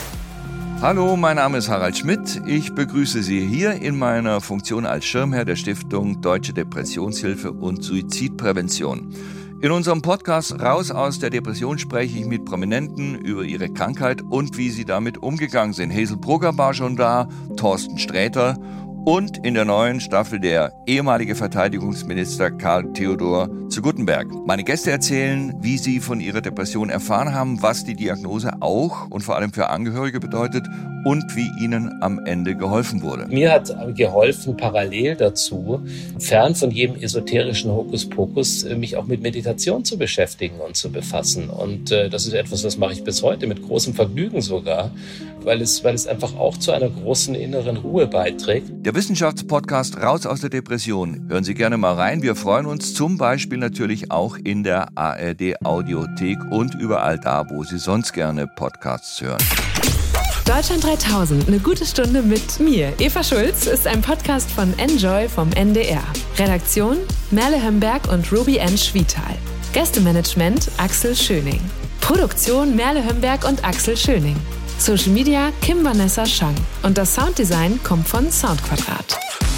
Hallo, mein Name ist Harald Schmidt. Ich begrüße Sie hier in meiner Funktion als Schirmherr der Stiftung Deutsche Depressionshilfe und Suizidprävention. In unserem Podcast Raus aus der Depression spreche ich mit Prominenten über ihre Krankheit und wie sie damit umgegangen sind. Hazel Brugger war schon da, Thorsten Sträter und in der neuen Staffel der ehemalige Verteidigungsminister Karl Theodor zu Guttenberg. Meine Gäste erzählen, wie sie von ihrer Depression erfahren haben, was die Diagnose auch und vor allem für Angehörige bedeutet und wie ihnen am Ende geholfen wurde. Mir hat geholfen, parallel dazu, fern von jedem esoterischen Hokuspokus, mich auch mit Meditation zu beschäftigen und zu befassen. Und äh, das ist etwas, das mache ich bis heute mit großem Vergnügen sogar, weil es, weil es einfach auch zu einer großen inneren Ruhe beiträgt. Der Wissenschaftspodcast Raus aus der Depression. Hören Sie gerne mal rein. Wir freuen uns zum Beispiel natürlich auch in der A R D Audiothek und überall da, wo Sie sonst gerne Podcasts hören. Deutschland dreitausend, eine gute Stunde mit mir, Eva Schulz, ist ein Podcast von Enjoy vom N D R. Redaktion Merle Hömberg und Ruby Ann Schwietal. Gästemanagement Axel Schöning. Produktion Merle Hömberg und Axel Schöning. Social Media Kim Vanessa Schang. Und das Sounddesign kommt von Soundquadrat.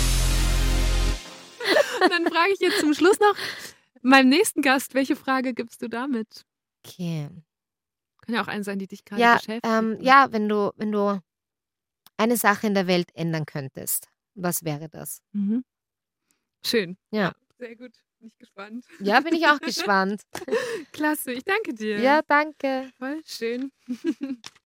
Dann frage ich jetzt zum Schluss noch meinem nächsten Gast, welche Frage gibst du damit? Okay. Kann ja auch eine sein, die dich gerade Ja, beschäftigt. ähm, ja, wenn du, wenn du eine Sache in der Welt ändern könntest, was wäre das? Mhm. Schön. Ja. Sehr gut. Bin ich gespannt. Ja, bin ich auch gespannt. Klasse, ich danke dir. Ja, danke. Voll schön.